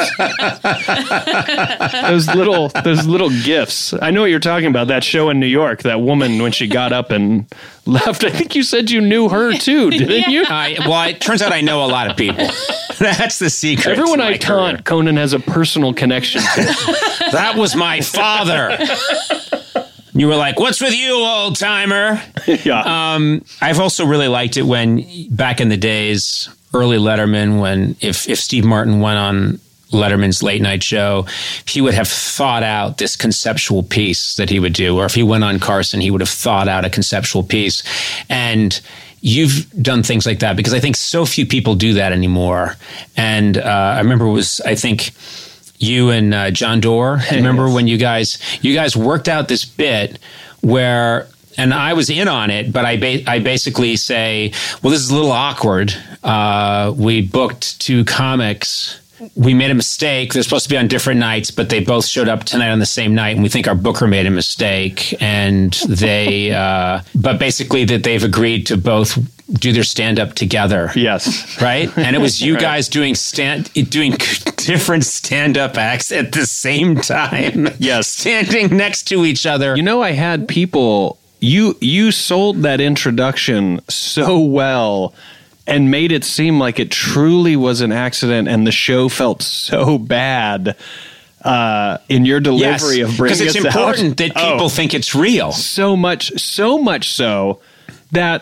B: those little, those little gifts. I know what you're talking about, that show in New York, that woman when she got up and left. I think you said you knew her too, didn't you?
A: I, well, it turns out I know a lot of people. That's the secret.
B: Everyone
A: to my
B: I taunt,
A: career.
B: Conan has a personal connection to.
A: That was my father. You were like, what's with you, old timer?
B: Yeah.
A: Um, I've also really liked it when back in the days, early Letterman, when if, if Steve Martin went on Letterman's late night show, he would have thought out this conceptual piece that he would do. Or if he went on Carson, he would have thought out a conceptual piece. And you've done things like that because I think so few people do that anymore. And uh, I remember it was, I think, you and uh, John Doerr. I remember when you guys you guys worked out this bit where, and I was in on it, but I ba- I basically say, well, this is a little awkward. Uh, we booked two comics. We made a mistake. They're supposed to be on different nights, but they both showed up tonight on the same night, and we think our booker made a mistake. And they, uh, but basically that they've agreed to both do their stand-up together.
B: Yes.
A: Right? And it was you
B: Right.
A: guys doing stand, doing different stand-up acts at the same time.
B: Yes.
A: Standing next to each other.
B: You know, I had people, you you sold that introduction so well and made it seem like it truly was an accident and the show felt so bad uh, in your delivery
A: yes,
B: of bringing
A: because it's
B: us
A: important
B: out.
A: that people
B: Oh,
A: think it's real.
B: so much, so much so that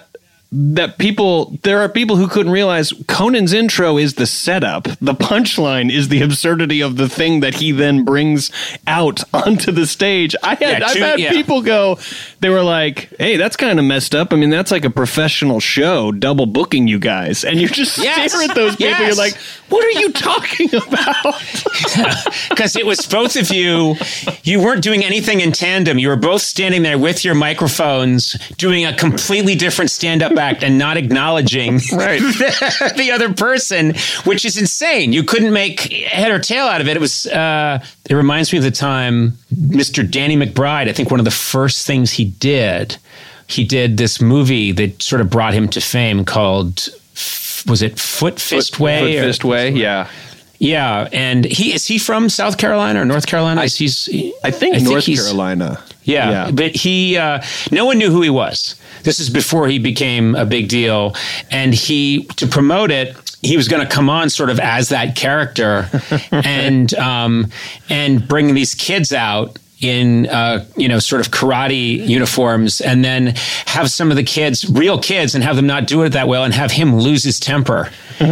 B: that people, there are people who couldn't realize Conan's intro is the setup. The punchline is the absurdity of the thing that he then brings out onto the stage. I had,
A: Yeah,
B: I've
A: two-
B: had
A: yeah.
B: people go, they were like, hey, that's kind of messed up. I mean, that's like a professional show, double booking you guys. And you just
A: Yes.
B: stare at those people.
A: Yes.
B: You're like, what are you talking about?
A: Because it was both of you. You weren't doing anything in tandem. You were both standing there with your microphones doing a completely different stand-up act and not acknowledging
B: Right.
A: the, the other person, which is insane. You couldn't make head or tail out of it. It was. Uh, it reminds me of the time Mister Danny McBride, I think one of the first things he did, he did this movie that sort of brought him to fame called, was it Foot Fist Way?
B: Foot
A: or-
B: Fist Way, yeah.
A: Yeah, and he is he from South Carolina or North Carolina? Is he's,
B: I think North
A: he's-
B: Carolina.
A: Yeah,
B: Yeah.
A: but he, uh, no one knew who he was. This is before he became a big deal, and he, to promote it, he was going to come on sort of as that character, and um, and bring these kids out in uh, you know, sort of karate uniforms, and then have some of the kids, real kids, and have them not do it that well, and have him lose his temper.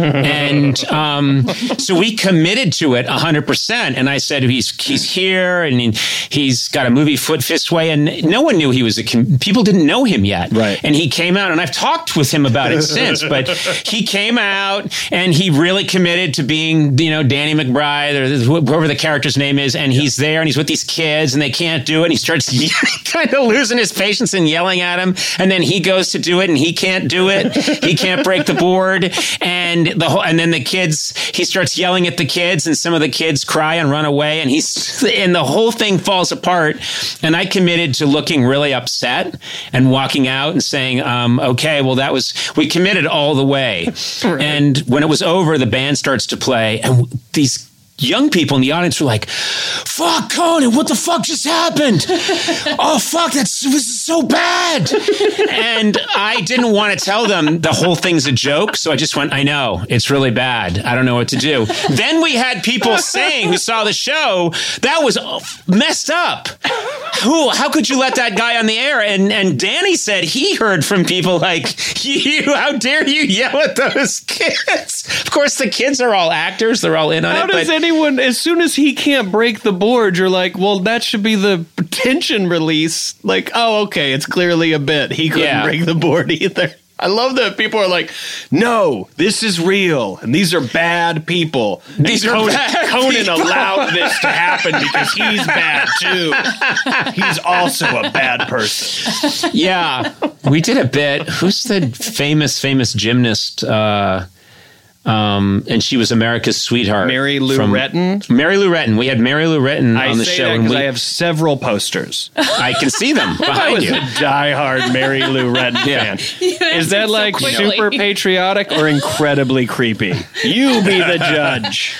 A: And um, so we committed to it one hundred percent. And I said, he's he's here, and he, he's got a movie, Foot Fist Way, and no one knew he was a com- people didn't know him yet.
B: Right.
A: And he came out, and I've talked with him about it since, but he came out, and he really committed to being, you know, Danny McBride, or whoever the character's name is, and he's there, and he's with these kids, and they can't do it, and he starts kind of losing his patience and yelling at him, and then he goes to do it, and he can't do it. He can't break the board, and the whole, and then the kids, he starts yelling at the kids, and some of the kids cry and run away, and he's, and the whole thing falls apart. And I committed to looking really upset and walking out and saying, um, okay, well, that was, we committed all the way. Right. And when it was over, the band starts to play, and these young people in the audience were like, fuck, Conan, what the fuck just happened? Oh, fuck, that's this is so bad. And I didn't want to tell them the whole thing's a joke, so I just went, I know, it's really bad. I don't know what to do. Then we had people saying, who saw the show, that was messed up. Who, how could you let that guy on the air? And and Danny said he heard from people like, you, how dare you yell at those kids? Of course, the kids are all actors. They're all in on
B: How
A: it.
B: does
A: but
B: anyone, as soon as he can't break the board, you're like, well, that should be the tension release. Like, oh, okay, it's clearly a bit. He couldn't
A: Yeah.
B: break the board either. I love that people are like, no, this is real, and these are bad people. And
A: These are
B: Conan,
A: bad
B: Conan
A: people.
B: allowed this to happen because he's bad too. He's also a bad person.
A: Yeah, we did a bit. Who's the famous, famous gymnast? Uh, um, and she was America's sweetheart.
B: Mary Lou
A: from-
B: Retton?
A: Mary Lou Retton. We had Mary Lou Retton
B: I
A: on the
B: say
A: show.
B: that
A: and
B: because
A: we,
B: I have several posters.
A: I can see them
B: I
A: behind
B: was
A: you.
B: a diehard Mary Lou Retton
A: Yeah.
B: fan. Is that
D: so
B: like
D: quickly.
B: super patriotic or incredibly creepy? You be the judge.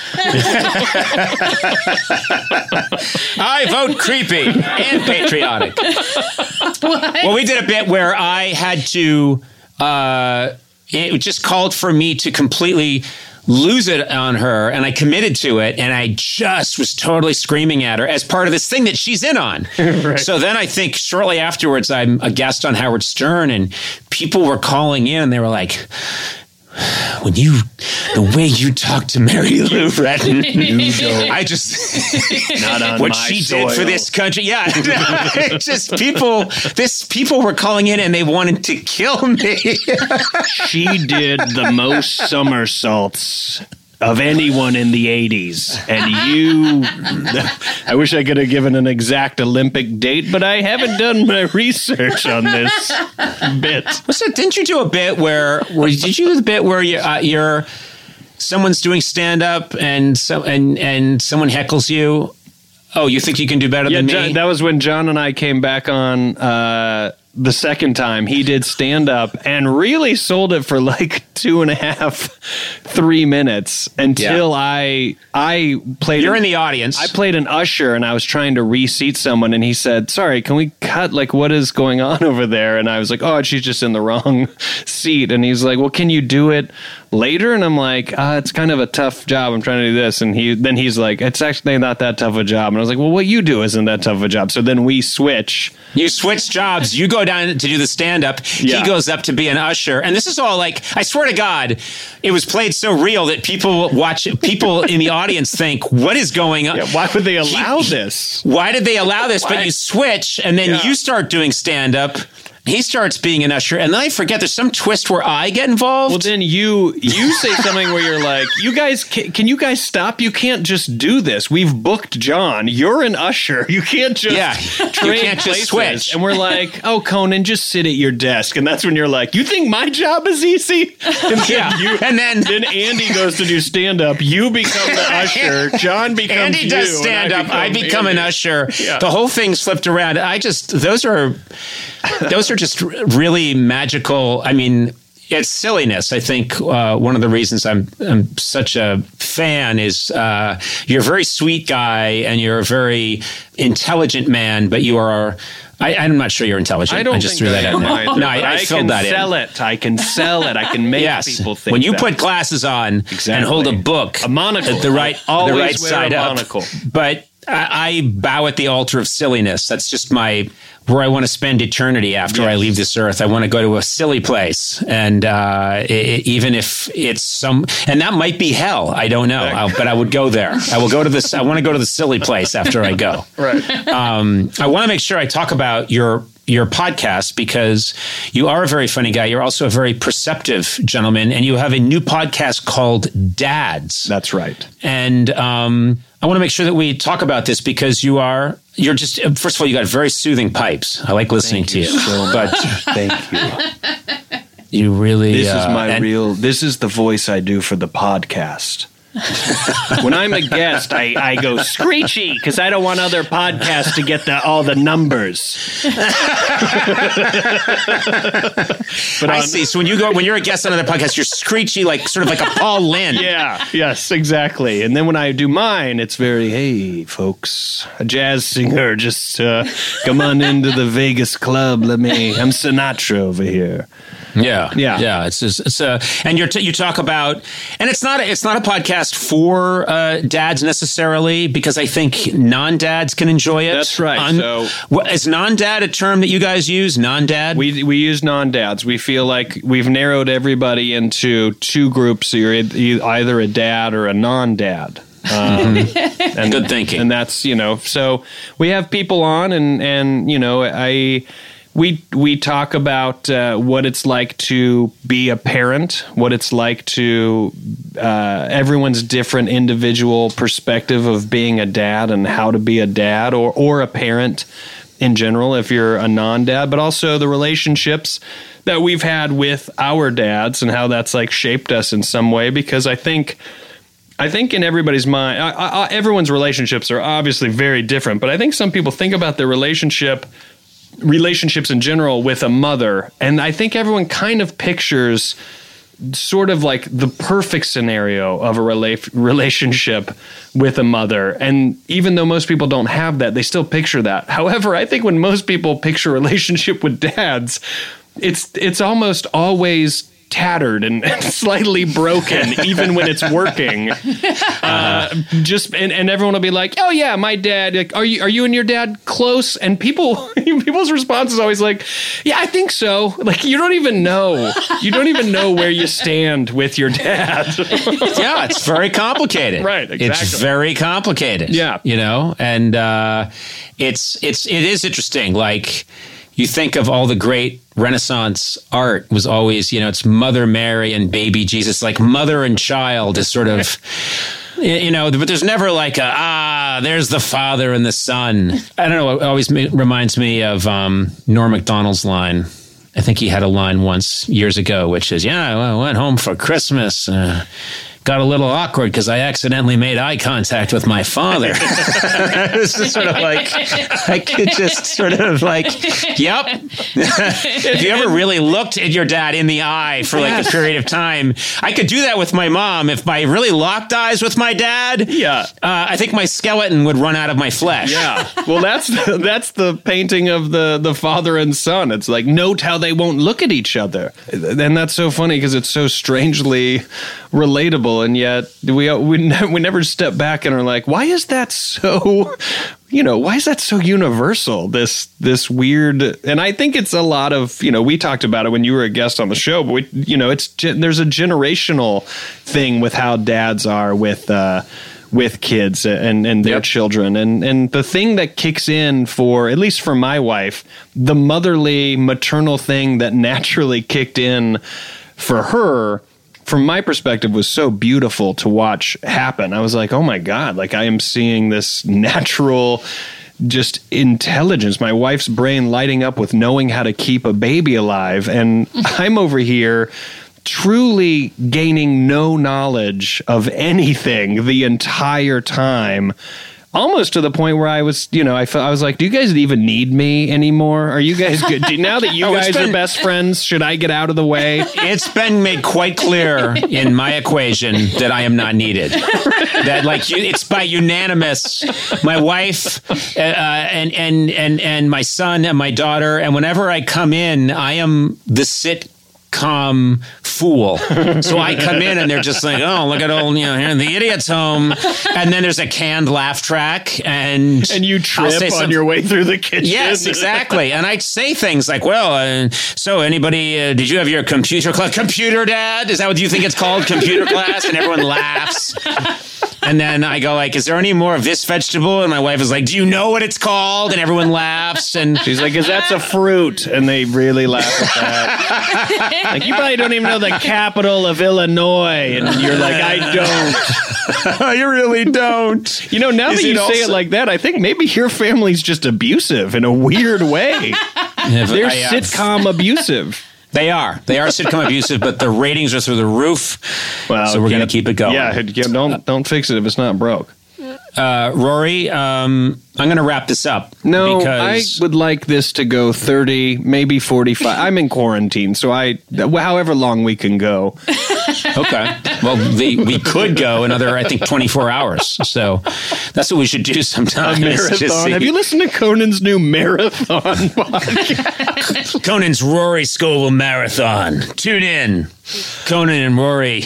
A: I vote creepy and patriotic. Well, we did a bit where I had to, uh, it just called for me to completely lose it on her, and I committed to it, and I just was totally screaming at her as part of this thing that she's in on. Right. So then I think shortly afterwards, I'm a guest on Howard Stern, and people were calling in, and they were like, when you, the way you talk to Mary Lou Retton, I just,
B: Not on
A: what
B: my
A: she
B: soil.
A: did for this country. Yeah. It's just people, this people were calling in and they wanted to kill me.
B: She did the most somersaults of anyone in the eighties. And you, I wish I could have given an exact Olympic date, but I haven't done my research on this bit.
A: So didn't you do a bit where, where did you do the bit where you, uh, you're, someone's doing stand up and so, and, and someone heckles you? Oh, you think you can do better
B: Yeah,
A: than
B: John,
A: me?
B: that was when John and I came back on uh, the second time. He did stand up and really sold it for like two and a half, three minutes until
A: Yeah.
B: I I played.
A: You're
B: an,
A: in the audience.
B: I played an usher and I was trying to reseat someone, and he said, "Sorry, can we cut? Like, what is going on over there?" And I was like, "Oh, she's just in the wrong seat." And he's like, "Well, can you do it later, and I'm like, ah, it's kind of a tough job. I'm trying to do this, and he then he's like, it's actually not that tough a job. And I was like, well, what you do isn't that tough of a job. So then we switch.
A: You switch jobs. You go down to do the stand-up.
B: Yeah.
A: He goes up to be an usher. And this is all like, I swear to God, it was played so real that people watch, people in the audience think, what is going on?
B: Yeah, why would they allow
A: He-
B: this?
A: Why did they allow this?
B: Why?
A: But you switch, and then
B: Yeah.
A: you start doing stand-up. He starts being an usher, and then I forget there's some twist where I get involved.
B: Well, then you you say something where you're like, you guys, can, can you guys stop? You can't just do this. We've booked John. You're an usher. You can't just
A: Yeah.
B: trade
A: You can't just
B: places.
A: switch.
B: And we're like, oh, Conan, just sit at your desk. And that's when you're like, you think my job is easy? And then
A: Yeah.
B: you,
A: And then-
B: then Andy goes to do stand up. You become the usher. John becomes
A: Andy
B: you.
A: does
B: and
A: stand up. I become
B: Andy.
A: an usher.
B: Yeah.
A: The whole thing's flipped around. I just those are those are just really magical. I mean, it's silliness. I think uh, one of the reasons I'm I'm such a fan is uh, you're a very sweet guy and you're a very intelligent man, but you are. I, I'm not sure you're intelligent.
B: I don't
A: just
B: think
A: threw
B: I
A: that
B: am
A: out there.
B: either,
A: No, I,
B: but
A: I
B: I
A: filled
B: can
A: that in.
B: sell it. I can sell it. I can make
A: Yes.
B: people think
A: when you
B: that.
A: put glasses on
B: Exactly.
A: and hold a book,
B: A monocle.
A: at the right,
B: Always
A: the right
B: wear
A: side
B: a
A: up.
B: monocle.
A: But I, I bow at the altar of silliness. That's just my where I want to spend eternity after I
B: Yes.
A: leave this earth. I want to go to a silly place, and uh, i even if it's some, and that might be hell. I don't know, I'll, but I would go there. I will go to this. I want to go to the silly place after I go.
B: Right.
A: Um, I want to make sure I talk about your your podcast because you are a very funny guy. You're also a very perceptive gentleman, and you have a new podcast called Dads.
B: That's right.
A: And um, I want to make sure that we talk about this because you are you're just first of all you got very soothing pipes. I like listening to you.
B: so
A: but
B: Thank you.
A: you really
B: This
A: uh,
B: is my
A: and-
B: real. This is the voice I do for the podcast. When I'm a guest, I, I go screechy because I don't want other podcasts to get the, all the numbers. But
A: I
B: on-
A: see. So when you go when you're a guest on another podcast, you're screechy like sort of like a Paul Lynn.
B: Yeah, yes, exactly. And then when I do mine, it's very, hey, folks, a jazz singer, just uh, come on into the Vegas club. Let me, I'm Sinatra over here.
A: Yeah,
B: Yeah.
A: yeah. It's just, it's a and you you talk about and it's not a, it's not a podcast for uh, dads necessarily because I think non-dads can enjoy it.
B: That's right. So-
A: what, is non-dad a term that you guys use? Non-dad.
B: We we use non-dads. We feel like we've narrowed everybody into two groups. You're e- either a dad or a non-dad. Um, and,
A: Good thinking.
B: And that's, you know, so we have people on and, and you know, I... We we talk about uh, what it's like to be a parent, what it's like to uh, everyone's different individual perspective of being a dad and how to be a dad or or a parent in general if you're a non-dad, but also the relationships that we've had with our dads and how that's like shaped us in some way. Because I think I think in everybody's mind, I, I, everyone's relationships are obviously very different, but I think some people think about their relationship. relationships in general with a mother. And I think everyone kind of pictures sort of like the perfect scenario of a rela- relationship with a mother. And even though most people don't have that, they still picture that. However, I think when most people picture a relationship with dads, it's it's almost always tattered and, and slightly broken, even when it's working. Uh, just and, and everyone will be like, "Oh yeah, my dad. Like, are you are you and your dad close?" And people people's response is always like, "Yeah, I think so." Like you don't even know. You don't even know where you stand with your dad.
A: Yeah, it's very complicated.
B: Right,
A: It's
B: exactly.
A: very complicated.
B: Yeah.
A: You know, and uh, it's it's it is interesting. Like you think of all the great Renaissance art was always, you know, it's Mother Mary and baby Jesus, like mother and child is sort of, you know, but there's never like a, ah, there's the father and the son. I don't know. It always ma- reminds me of um, Norm Macdonald's line. I think he had a line once years ago, which is, yeah, I went home for Christmas. Uh,
G: got a little awkward because I accidentally made eye contact with my father. It was just sort of like, I could just sort of like, yep. If you ever really looked at your dad in the eye for like a period of time, I could do that with my mom. If I really locked eyes with my dad,
B: Yeah.
G: uh, I think my skeleton would run out of my flesh.
B: Yeah. Well, that's the, that's the painting of the, the father and son. It's like, note how they won't look at each other. And that's so funny because it's so strangely relatable. And yet we, we, ne- we never step back and are like, why is that so, you know, why is that so universal? This, this weird, and I think it's a lot of, you know, we talked about it when you were a guest on the show, but we, you know, it's, there's a generational thing with how dads are with, uh, with kids and, and their
G: Yep.
B: children. And, and the thing that kicks in for, at least for my wife, the motherly, maternal thing that naturally kicked in for her, from my perspective, was so beautiful to watch happen. I was like, oh my God, like I am seeing this natural just intelligence, my wife's brain lighting up with knowing how to keep a baby alive. And I'm over here truly gaining no knowledge of anything the entire time, almost to the point where I was, you know, I felt, I was like, do you guys even need me anymore? Are you guys good? Do, now that you
G: Oh, it's
B: guys
G: been-
B: are best friends, should I get out of the way?
G: It's been made quite clear in my equation that I am not needed. That like you, it's by unanimous. My wife uh, and and and and my son and my daughter, and whenever I come in, I am the sitcom fool. So I come in and they're just like, oh, look at old, you know, here the idiot's home, and then there's a canned laugh track, and
B: And you
G: I'll
B: trip
G: say
B: on
G: some-
B: your way through the kitchen.
G: Yes, exactly. And I say things like, well, uh, so anybody, uh, did you have your computer class? Computer dad? Is that what you think it's called? Computer class? And everyone laughs. And then I go like, is there any more of this vegetable? And my wife is like, do you know what it's called? And everyone laughs. And
B: She's like, is that a fruit? And they really laugh at that. Like, you probably don't even know the capital of Illinois. And you're like, I don't.
G: you really don't.
B: You know, now
G: Is
B: that you
G: it
B: say it
G: also-
B: like that, I think maybe your family's just abusive in a weird way. They're
G: I, uh,
B: sitcom abusive.
G: They are. They are sitcom abusive, but the ratings are through the roof.
B: Well,
G: so we're going to
B: yeah,
G: keep it going.
B: Yeah, yeah, don't don't fix it if it's not broke.
G: Uh, Rory, um, I'm going to wrap this up.
B: No,
G: because
B: I would like this to go thirty, maybe forty-five. I'm in quarantine, so I, however long we can go.
G: Okay. Well, the, we could go another, I think, twenty-four hours. So that's what we should do sometime.
B: A
G: is just
B: marathon.
G: see-
B: Have you listened to Conan's new marathon podcast?
G: Conan's Rory Scovel Marathon. Tune in. Conan and Rory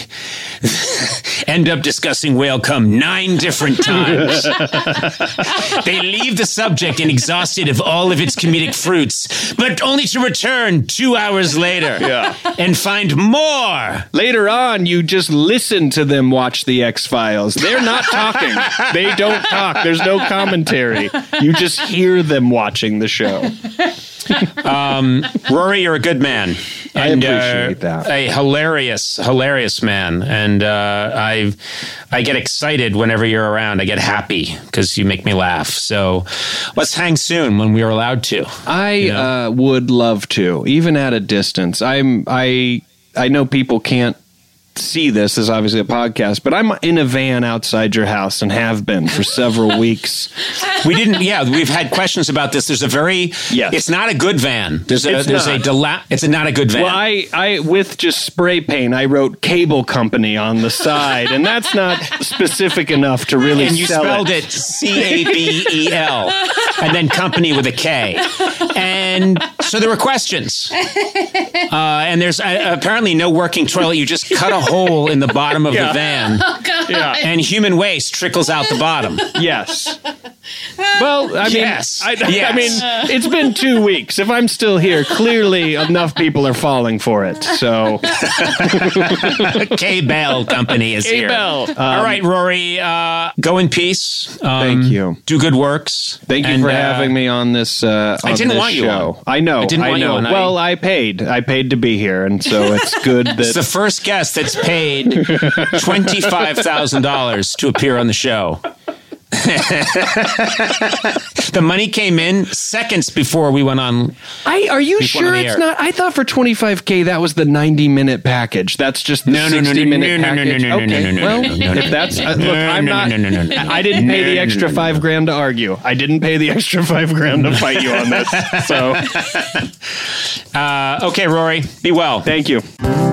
G: end up discussing whale cum nine different times. They leave the subject inexhausted of all of its comedic fruits, but only to return two hours later
B: Yeah.
G: and find more.
B: Later on, you just listen to them watch the X-Files. They're not talking. They don't talk. There's no commentary. You just hear them watching the show.
G: Rory, you're a good man.
B: I
G: And,
B: appreciate
G: uh,
B: that.
G: A hilarious, hilarious man. And uh, I I get excited whenever you're around. I get happy because you make me laugh. So let's hang soon when we are allowed to.
B: I uh, would love to, even at a distance. I'm I I know people can't see this. This is obviously a podcast, but I'm in a van outside your house and have been for several weeks.
G: We didn't, yeah, we've had questions about this. There's a very,
B: Yes.
G: it's not a good van. There's a,
B: It's
G: there's
B: not.
G: a, dila- it's a, not a good van.
B: Well, I, I with just spray paint, I wrote cable company on the side, and that's not specific enough to really
G: and you
B: sell
G: spelled it C A B E L and then company with a K. And so there were questions. Uh, and there's uh, apparently no working toilet. You just cut a hole in the bottom of
B: Yeah.
G: the van.
B: Yeah.
G: And human waste trickles out the bottom.
B: Yes. Well, I mean,
G: Yes.
B: I,
G: Yes.
B: I mean, it's been two weeks. If I'm still here, clearly enough people are falling for it. So,
G: K-Bell Company is here.
B: K-Bell. Um,
G: All right, Rory, uh, go in peace. Um,
B: Thank you.
G: Do good works.
B: thank you
G: And,
B: for
G: uh,
B: having me on this. Uh,
G: I
B: on
G: didn't
B: this
G: want you
B: show.
G: on.
B: I know.
G: I didn't want you
B: know.
G: on. I-
B: Well, I paid. I paid to be here, and so it's good that.
G: It's the first guest that's paid twenty-five thousand dollars to appear on the show. The money came in seconds before we went on.
B: I are you
G: Before
B: sure
G: on the
B: it's
G: air.
B: not? I thought for twenty-five K that was the ninety minute package. That's just the
G: No, no, no, no,
B: sixty minute
G: no, no, no,
B: package.
G: no, no,
B: Okay,
G: no, no, no,
B: well,
G: no, no, no,
B: if that's uh,
G: no,
B: look,
G: no,
B: I'm
G: no,
B: not.
G: no, no, no, no.
B: I didn't pay
G: No,
B: the
G: no,
B: extra
G: no, no,
B: five
G: no.
B: grand to argue. I didn't pay the extra five grand to fight you on this. So
G: Uh, okay, Rory, be well.
B: thank you.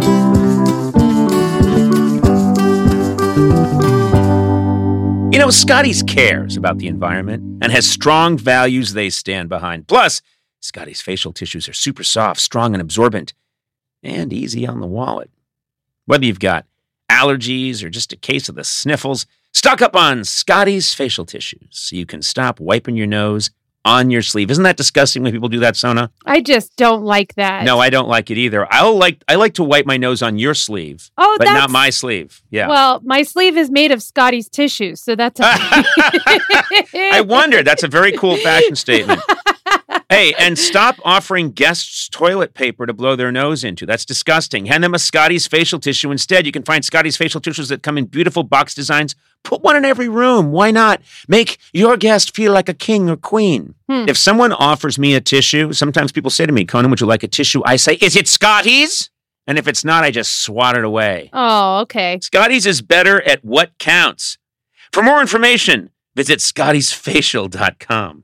A: You know, Scotty's cares about the environment and has strong values they stand behind. Plus, Scotty's facial tissues are super soft, strong, and absorbent, and easy on the wallet. Whether you've got allergies or just a case of the sniffles, stock up on Scotty's facial tissues so you can stop wiping your nose on your sleeve. Isn't that disgusting when people do that, Sona?
F: I just don't like that.
A: No, I don't like it either. I'll like I like to wipe my nose on your sleeve,
F: Oh,
A: but
F: that's
A: not my sleeve. Yeah.
F: Well, my sleeve is made of Scotty's tissues, so that's. A-
A: I wondered. That's a very cool fashion statement. Hey, and stop offering guests toilet paper to blow their nose into. That's disgusting. Hand them a Scotty's facial tissue instead. You can find Scotty's facial tissues that come in beautiful box designs. Put one in every room. Why not? Make your guest feel like a king or queen.
F: Hmm.
A: If someone offers me a tissue, sometimes people say to me, Conan, would you like a tissue? I say, is it Scotty's? And if it's not, I just swat it away.
F: Oh, okay.
A: Scotty's is better at what counts. For more information, visit scottys facial dot com.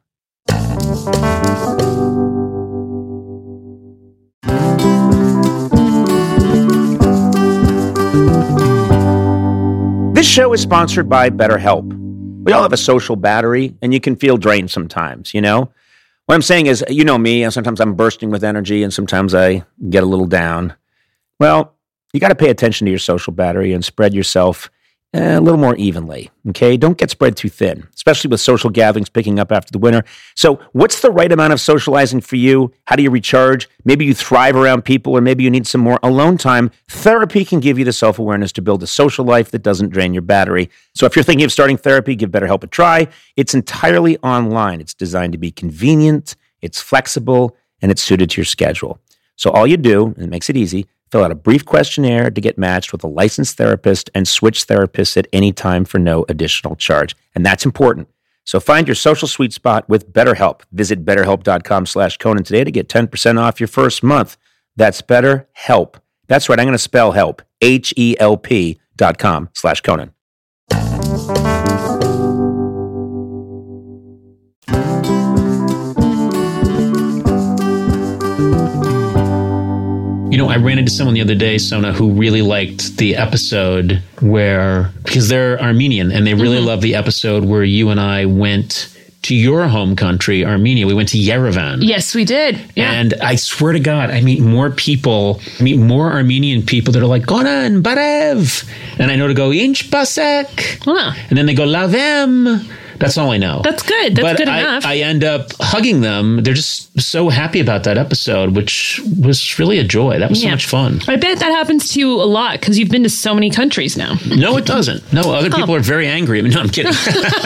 A: This show is sponsored by BetterHelp. We all have a social battery, and you can feel drained sometimes, you know? What I'm saying is, you know me, and sometimes I'm bursting with energy, and sometimes I get a little down. Well, you got to pay attention to your social battery and spread yourself a little more evenly, okay? Don't get spread too thin, especially with social gatherings picking up after the winter. So what's the right amount of socializing for you? How do you recharge? Maybe you thrive around people, or maybe you need some more alone time. Therapy can give you the self-awareness to build a social life that doesn't drain your battery. So if you're thinking of starting therapy, give BetterHelp a try. It's entirely online. It's designed to be convenient, it's flexible, and it's suited to your schedule. So all you do, and it makes it easy, fill out a brief questionnaire to get matched with a licensed therapist and switch therapists at any time for no additional charge. And that's important. So find your social sweet spot with BetterHelp. Visit betterhelp.com slash Conan today to get ten percent off your first month. That's BetterHelp. That's right. I'm going to spell help. H E L P dot com slash Conan.
G: You know, I ran into someone the other day, Sona, who really liked the episode where, because they're Armenian, and they really
D: Mm-hmm.
G: love the episode where you and I went to your home country, Armenia. We went to Yerevan.
D: Yes, we did. Yeah.
G: And I swear to God, I meet more people, I meet more Armenian people that are like, Gonan, Barev. And I know to go, Inch Basek.
D: Huh.
G: And then they go, Lavem. That's all I know.
D: That's good. That's
G: but
D: good
G: I,
D: enough.
G: I end up hugging them. They're just so happy about that episode, which was really a joy. That was so
D: Yeah.
G: much fun.
D: I bet that happens to you a lot because you've been to so many countries now.
G: No, it doesn't. No, other people are very angry. I mean, no, I'm kidding.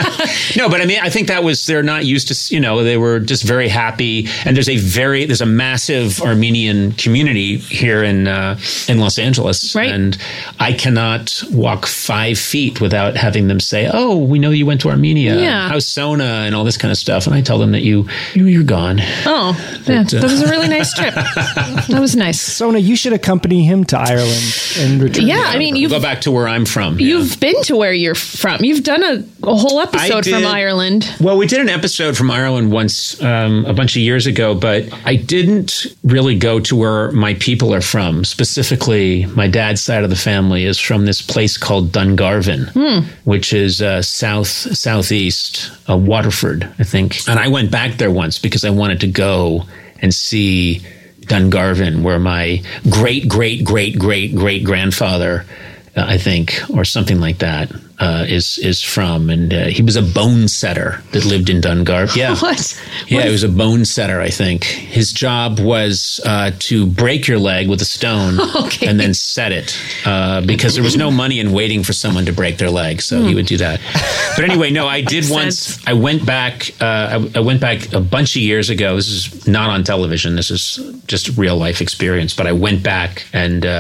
G: No, but I mean, I think that was, they're not used to, you know, they were just very happy. And there's a very, there's a massive Armenian community here in, uh, in Los Angeles.
D: Right.
G: And I cannot walk five feet without having them say, oh, we know you went to Armenia.
D: Yeah.
G: How's Sona and all this kind of stuff. And I tell them that you, you you're gone.
D: Oh, yeah, that was a really nice trip. That was nice.
E: Sona, you should accompany him to Ireland and return.
D: Yeah, I mean, you've
G: Go back to where I'm from. yeah.
D: you've been to where you're from. You've done a, a whole episode from
G: did.
D: Ireland.
G: Well, we did an episode from Ireland once um, a bunch of years ago, but I didn't really go to where my people are from. Specifically, my dad's side of the family is from this place called Dungarvan, which is uh, south southeast uh, Waterford, I think. And I went back there once because I wanted to go and see Dungarvan, where my great great great great great grandfather, uh, I think, or something like that, uh, is is from, and uh, he was a bone setter that lived in Dungarvan. Yeah,
D: What?
G: yeah,
D: What
G: he
D: is-
G: was a bone setter. I think his job was uh, to break your leg with a stone
D: Okay.
G: and then set it, uh, because there was no money in waiting for someone to break their leg, so he would do that. But anyway, no, I did
D: Makes
G: once.
D: sense.
G: I went back. Uh, I, I went back a bunch of years ago. This is not on television. This is just a real life experience. But I went back and uh,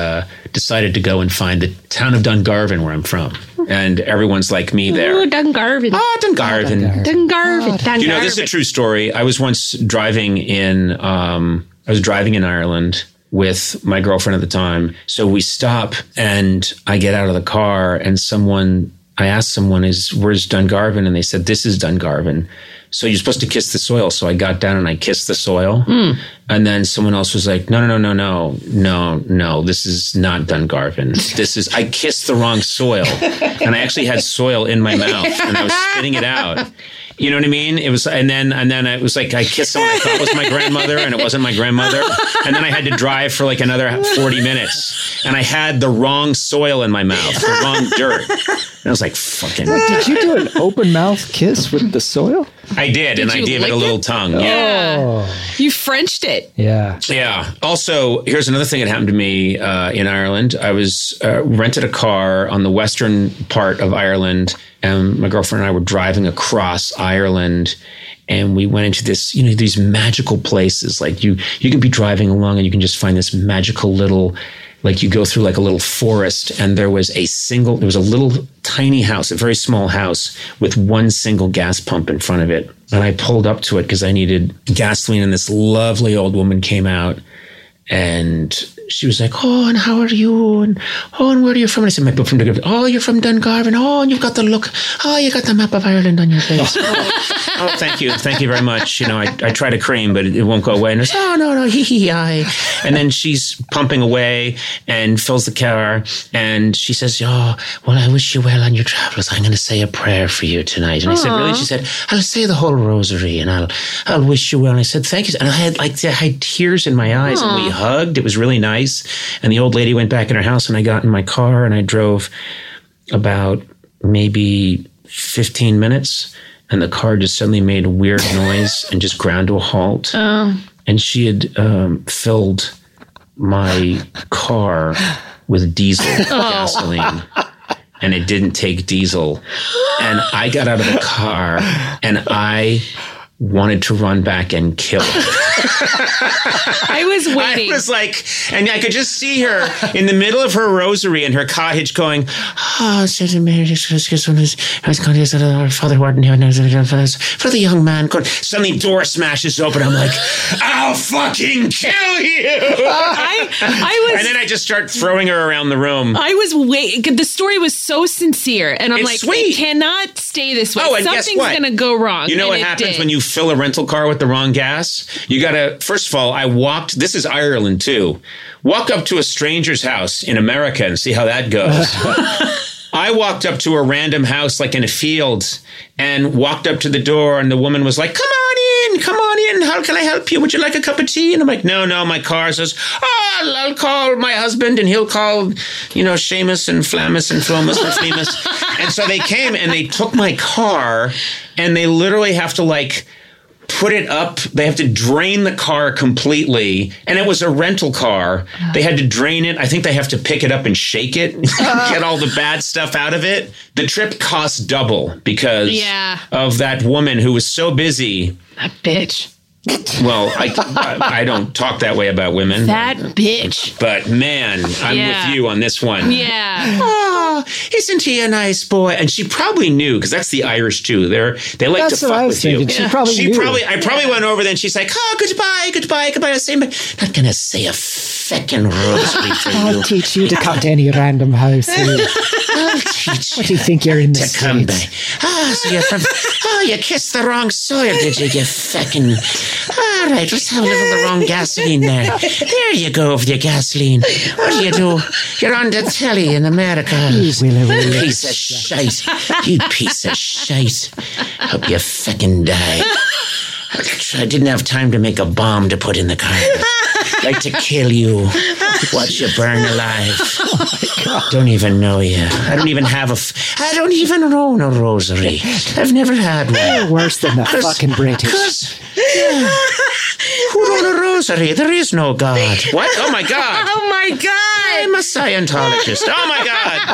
G: decided to go and find the town of Dungarvan, where I'm from. And everyone's like me there.
D: Ooh, Dungarvan.
G: Ah, Dungarvan.
D: Dungarvan. Dungarvan.
G: You know, this is a true story. I was once driving in, um, I was driving in Ireland with my girlfriend at the time. So we stop and I get out of the car and someone, I asked someone, "Is where's Dungarvan?" And they said, "This is Dungarvan." So you're supposed to kiss the soil. So I got down and I kissed the soil. Mm. And then someone else was like, no, no, no, no, no, no, no, this is not Dungarvan. This is, I kissed the wrong soil. And I actually had soil in my mouth and I was spitting it out. You know what I mean? It was, and then, and then it was like, I kissed someone I thought was my grandmother and it wasn't my grandmother. And then I had to drive for like another forty minutes and I had the wrong soil in my mouth, the wrong dirt. And I was like, fucking.
E: Wait, did you do an open mouth kiss with the soil?
G: I did,
D: Did
G: and I
D: you
G: gave it
D: lick
G: a little
D: it?
G: tongue. Yeah.
D: Yeah. You Frenched it.
E: Yeah.
G: Yeah. Also, here's another thing that happened to me uh, in Ireland. I was uh, rented a car on the western part of Ireland, and my girlfriend and I were driving across Ireland, and we went into this, you know, these magical places. Like you, you can be driving along, and you can just find this magical little. Like you go through like a little forest and there was a single, there was a little tiny house, a very small house with one single gas pump in front of it. And I pulled up to it because I needed gasoline and this lovely old woman came out and she was like, "Oh, and how are you? And oh, and where are you from?" And I said, "My book from Dungarvan." "Oh, you're from Dungarvan. Oh, and you've got the look. Oh, you got the map of Ireland on your face." oh, oh, thank you. Thank you very much. You know, I, I try to cream, but it, it won't go away. And I said, "Oh, no, no, hee hee, I." And then she's pumping away and fills the car. And she says, "Oh, well, I wish you well on your travels. I'm going to say a prayer for you tonight." And I said, "Really?" She said, "I'll say the whole rosary and I'll, I'll wish you well." And I said, "Thank you." And I had like, I had tears in my eyes. Aww. And we hugged. It was really nice. And the old lady went back in her house and I got in my car and I drove about maybe fifteen minutes and the car just suddenly made a weird noise and just ground to a halt. Oh. And she had um, filled my car with diesel gasoline. And it didn't take diesel. And I got out of the car and I wanted to run back and kill her.
D: I was waiting.
G: I was like, and I could just see her in the middle of her rosary in her cottage going, "Oh, Saint Mary, our Father who art in heaven, for the young man." Suddenly, door smashes open. I'm like, "I'll fucking kill you!"
D: I, I was,
G: and then I just start throwing her around the room.
D: I was waiting. The story was so sincere, and I'm
G: it's
D: like,
G: sweet.
D: It cannot stay this way.
G: Oh, and
D: Something's
G: guess what?
D: going to go wrong.
G: You know what happens when you fill a rental car with the wrong gas? You got to, first of all, I walked, this is Ireland too, walk up to a stranger's house in America and see how that goes. I walked up to a random house like in a field and walked up to the door and the woman was like, "Come on in, come on in. How can I help you? Would you like a cup of tea?" And I'm like, no, no, my car says, "Oh, I'll, I'll call my husband and he'll call, you know, Seamus and Flamus and Flomus and Flemus." And so they came and they took my car and they literally have to like put it up. They have to drain the car completely. And it was a rental car. They had to drain it. I think they have to pick it up and shake it, get all the bad stuff out of it. The trip cost double because
D: yeah.
G: of that woman who was so busy.
D: That bitch.
G: Well, I, I, I don't talk that way about women.
D: That bitch.
G: But man, I'm
D: yeah.
G: with you on this one.
D: Yeah.
G: Oh, isn't he a nice boy? And she probably knew because that's the Irish too. They're they like
E: That's
G: to
E: what
G: fuck
E: I was
G: with
E: thinking.
G: you.
E: She probably
G: She
E: knew.
G: probably. I probably went over there and she's like, "Oh, goodbye, goodbye, goodbye." I say, "Not gonna say a feckin' rosary for
E: I'll
G: you."
E: teach you to come to any random house.
G: I'll teach
E: What do you think you're in the
G: to come back.
E: States?
G: Ah, so you're from. Oh, you kissed the wrong soil, did you? You feckin'. All right, let's have a little of the wrong gasoline there. There you go with your gasoline. What do you do? You're on the telly in America.
E: You willy willy.
G: Piece of shite. You piece of shite. Hope you feckin' die. I didn't have time to make a bomb to put in the car. Like to kill you. Watch you burn alive. Oh don't even know you. I don't even have a. F- I don't even own a rosary. I've never had one.
E: You're worse than the fucking British.
G: Yeah. Who wrote a rosary? There is no God. What? Oh my God.
D: Oh my God.
G: I'm a Scientologist. Oh my God.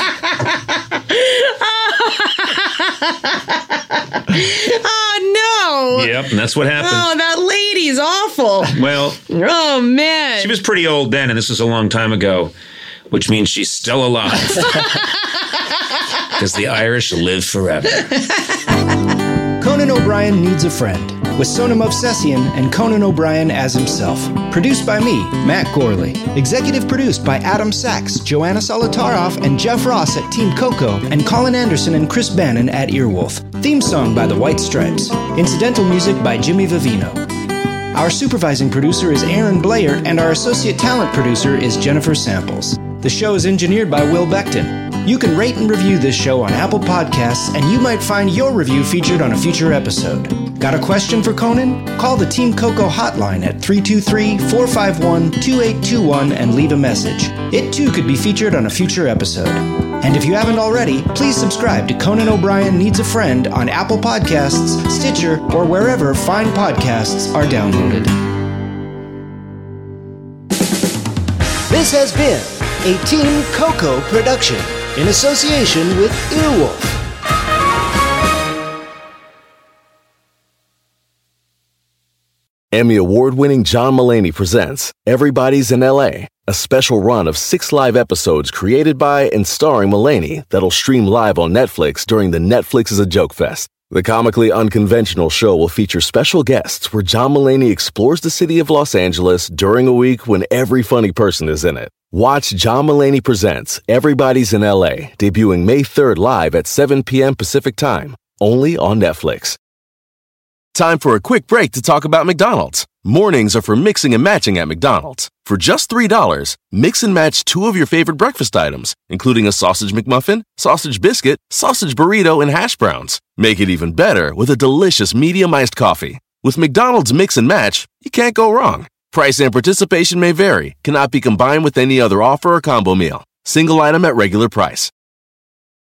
D: Oh no.
G: Yep, and that's what happened.
D: Oh, that lady's awful.
G: Well,
D: Oh man.
G: she was pretty old then, and this was a long time ago. which means she's still alive. Because the Irish live forever.
H: Conan O'Brien Needs a Friend, with Sona Movsesian and Conan O'Brien as himself. Produced by me, Matt Gorley. Executive produced by Adam Sachs, Joanna Solitaroff, and Jeff Ross at Team Coco, and Colin Anderson and Chris Bannon at Earwolf. Theme song by the White Stripes. Incidental music by Jimmy Vivino. Our supervising producer is Aaron Blair, and our associate talent producer is Jennifer Samples. The show is engineered by Will Beckton. You can rate and review this show on Apple Podcasts, and you might find your review featured on a future episode. Got a question for Conan? Call the Team Coco hotline at three two three, four five one, two eight two one and leave a message. It too could be featured on a future episode. And if you haven't already, please subscribe to Conan O'Brien Needs a Friend on Apple Podcasts, Stitcher, or wherever fine podcasts are downloaded. This has been a Team Coco production in association with Earwolf.
I: Emmy award-winning John Mulaney presents Everybody's in L A, a special run of six live episodes created by and starring Mulaney that'll stream live on Netflix during the Netflix is a Joke Fest. The comically unconventional show will feature special guests where John Mulaney explores the city of Los Angeles during a week when every funny person is in it. Watch John Mulaney Presents Everybody's in L A, debuting May third live at seven p.m. Pacific Time, only on Netflix. Time for a quick break to talk about McDonald's. Mornings are for mixing and matching at McDonald's. For just three dollars, mix and match two of your favorite breakfast items, including a sausage McMuffin, sausage biscuit, sausage burrito, and hash browns. Make it even better with a delicious medium iced coffee. With McDonald's Mix and Match, you can't go wrong. Price and participation may vary, cannot be combined with any other offer or combo meal. Single item at regular price.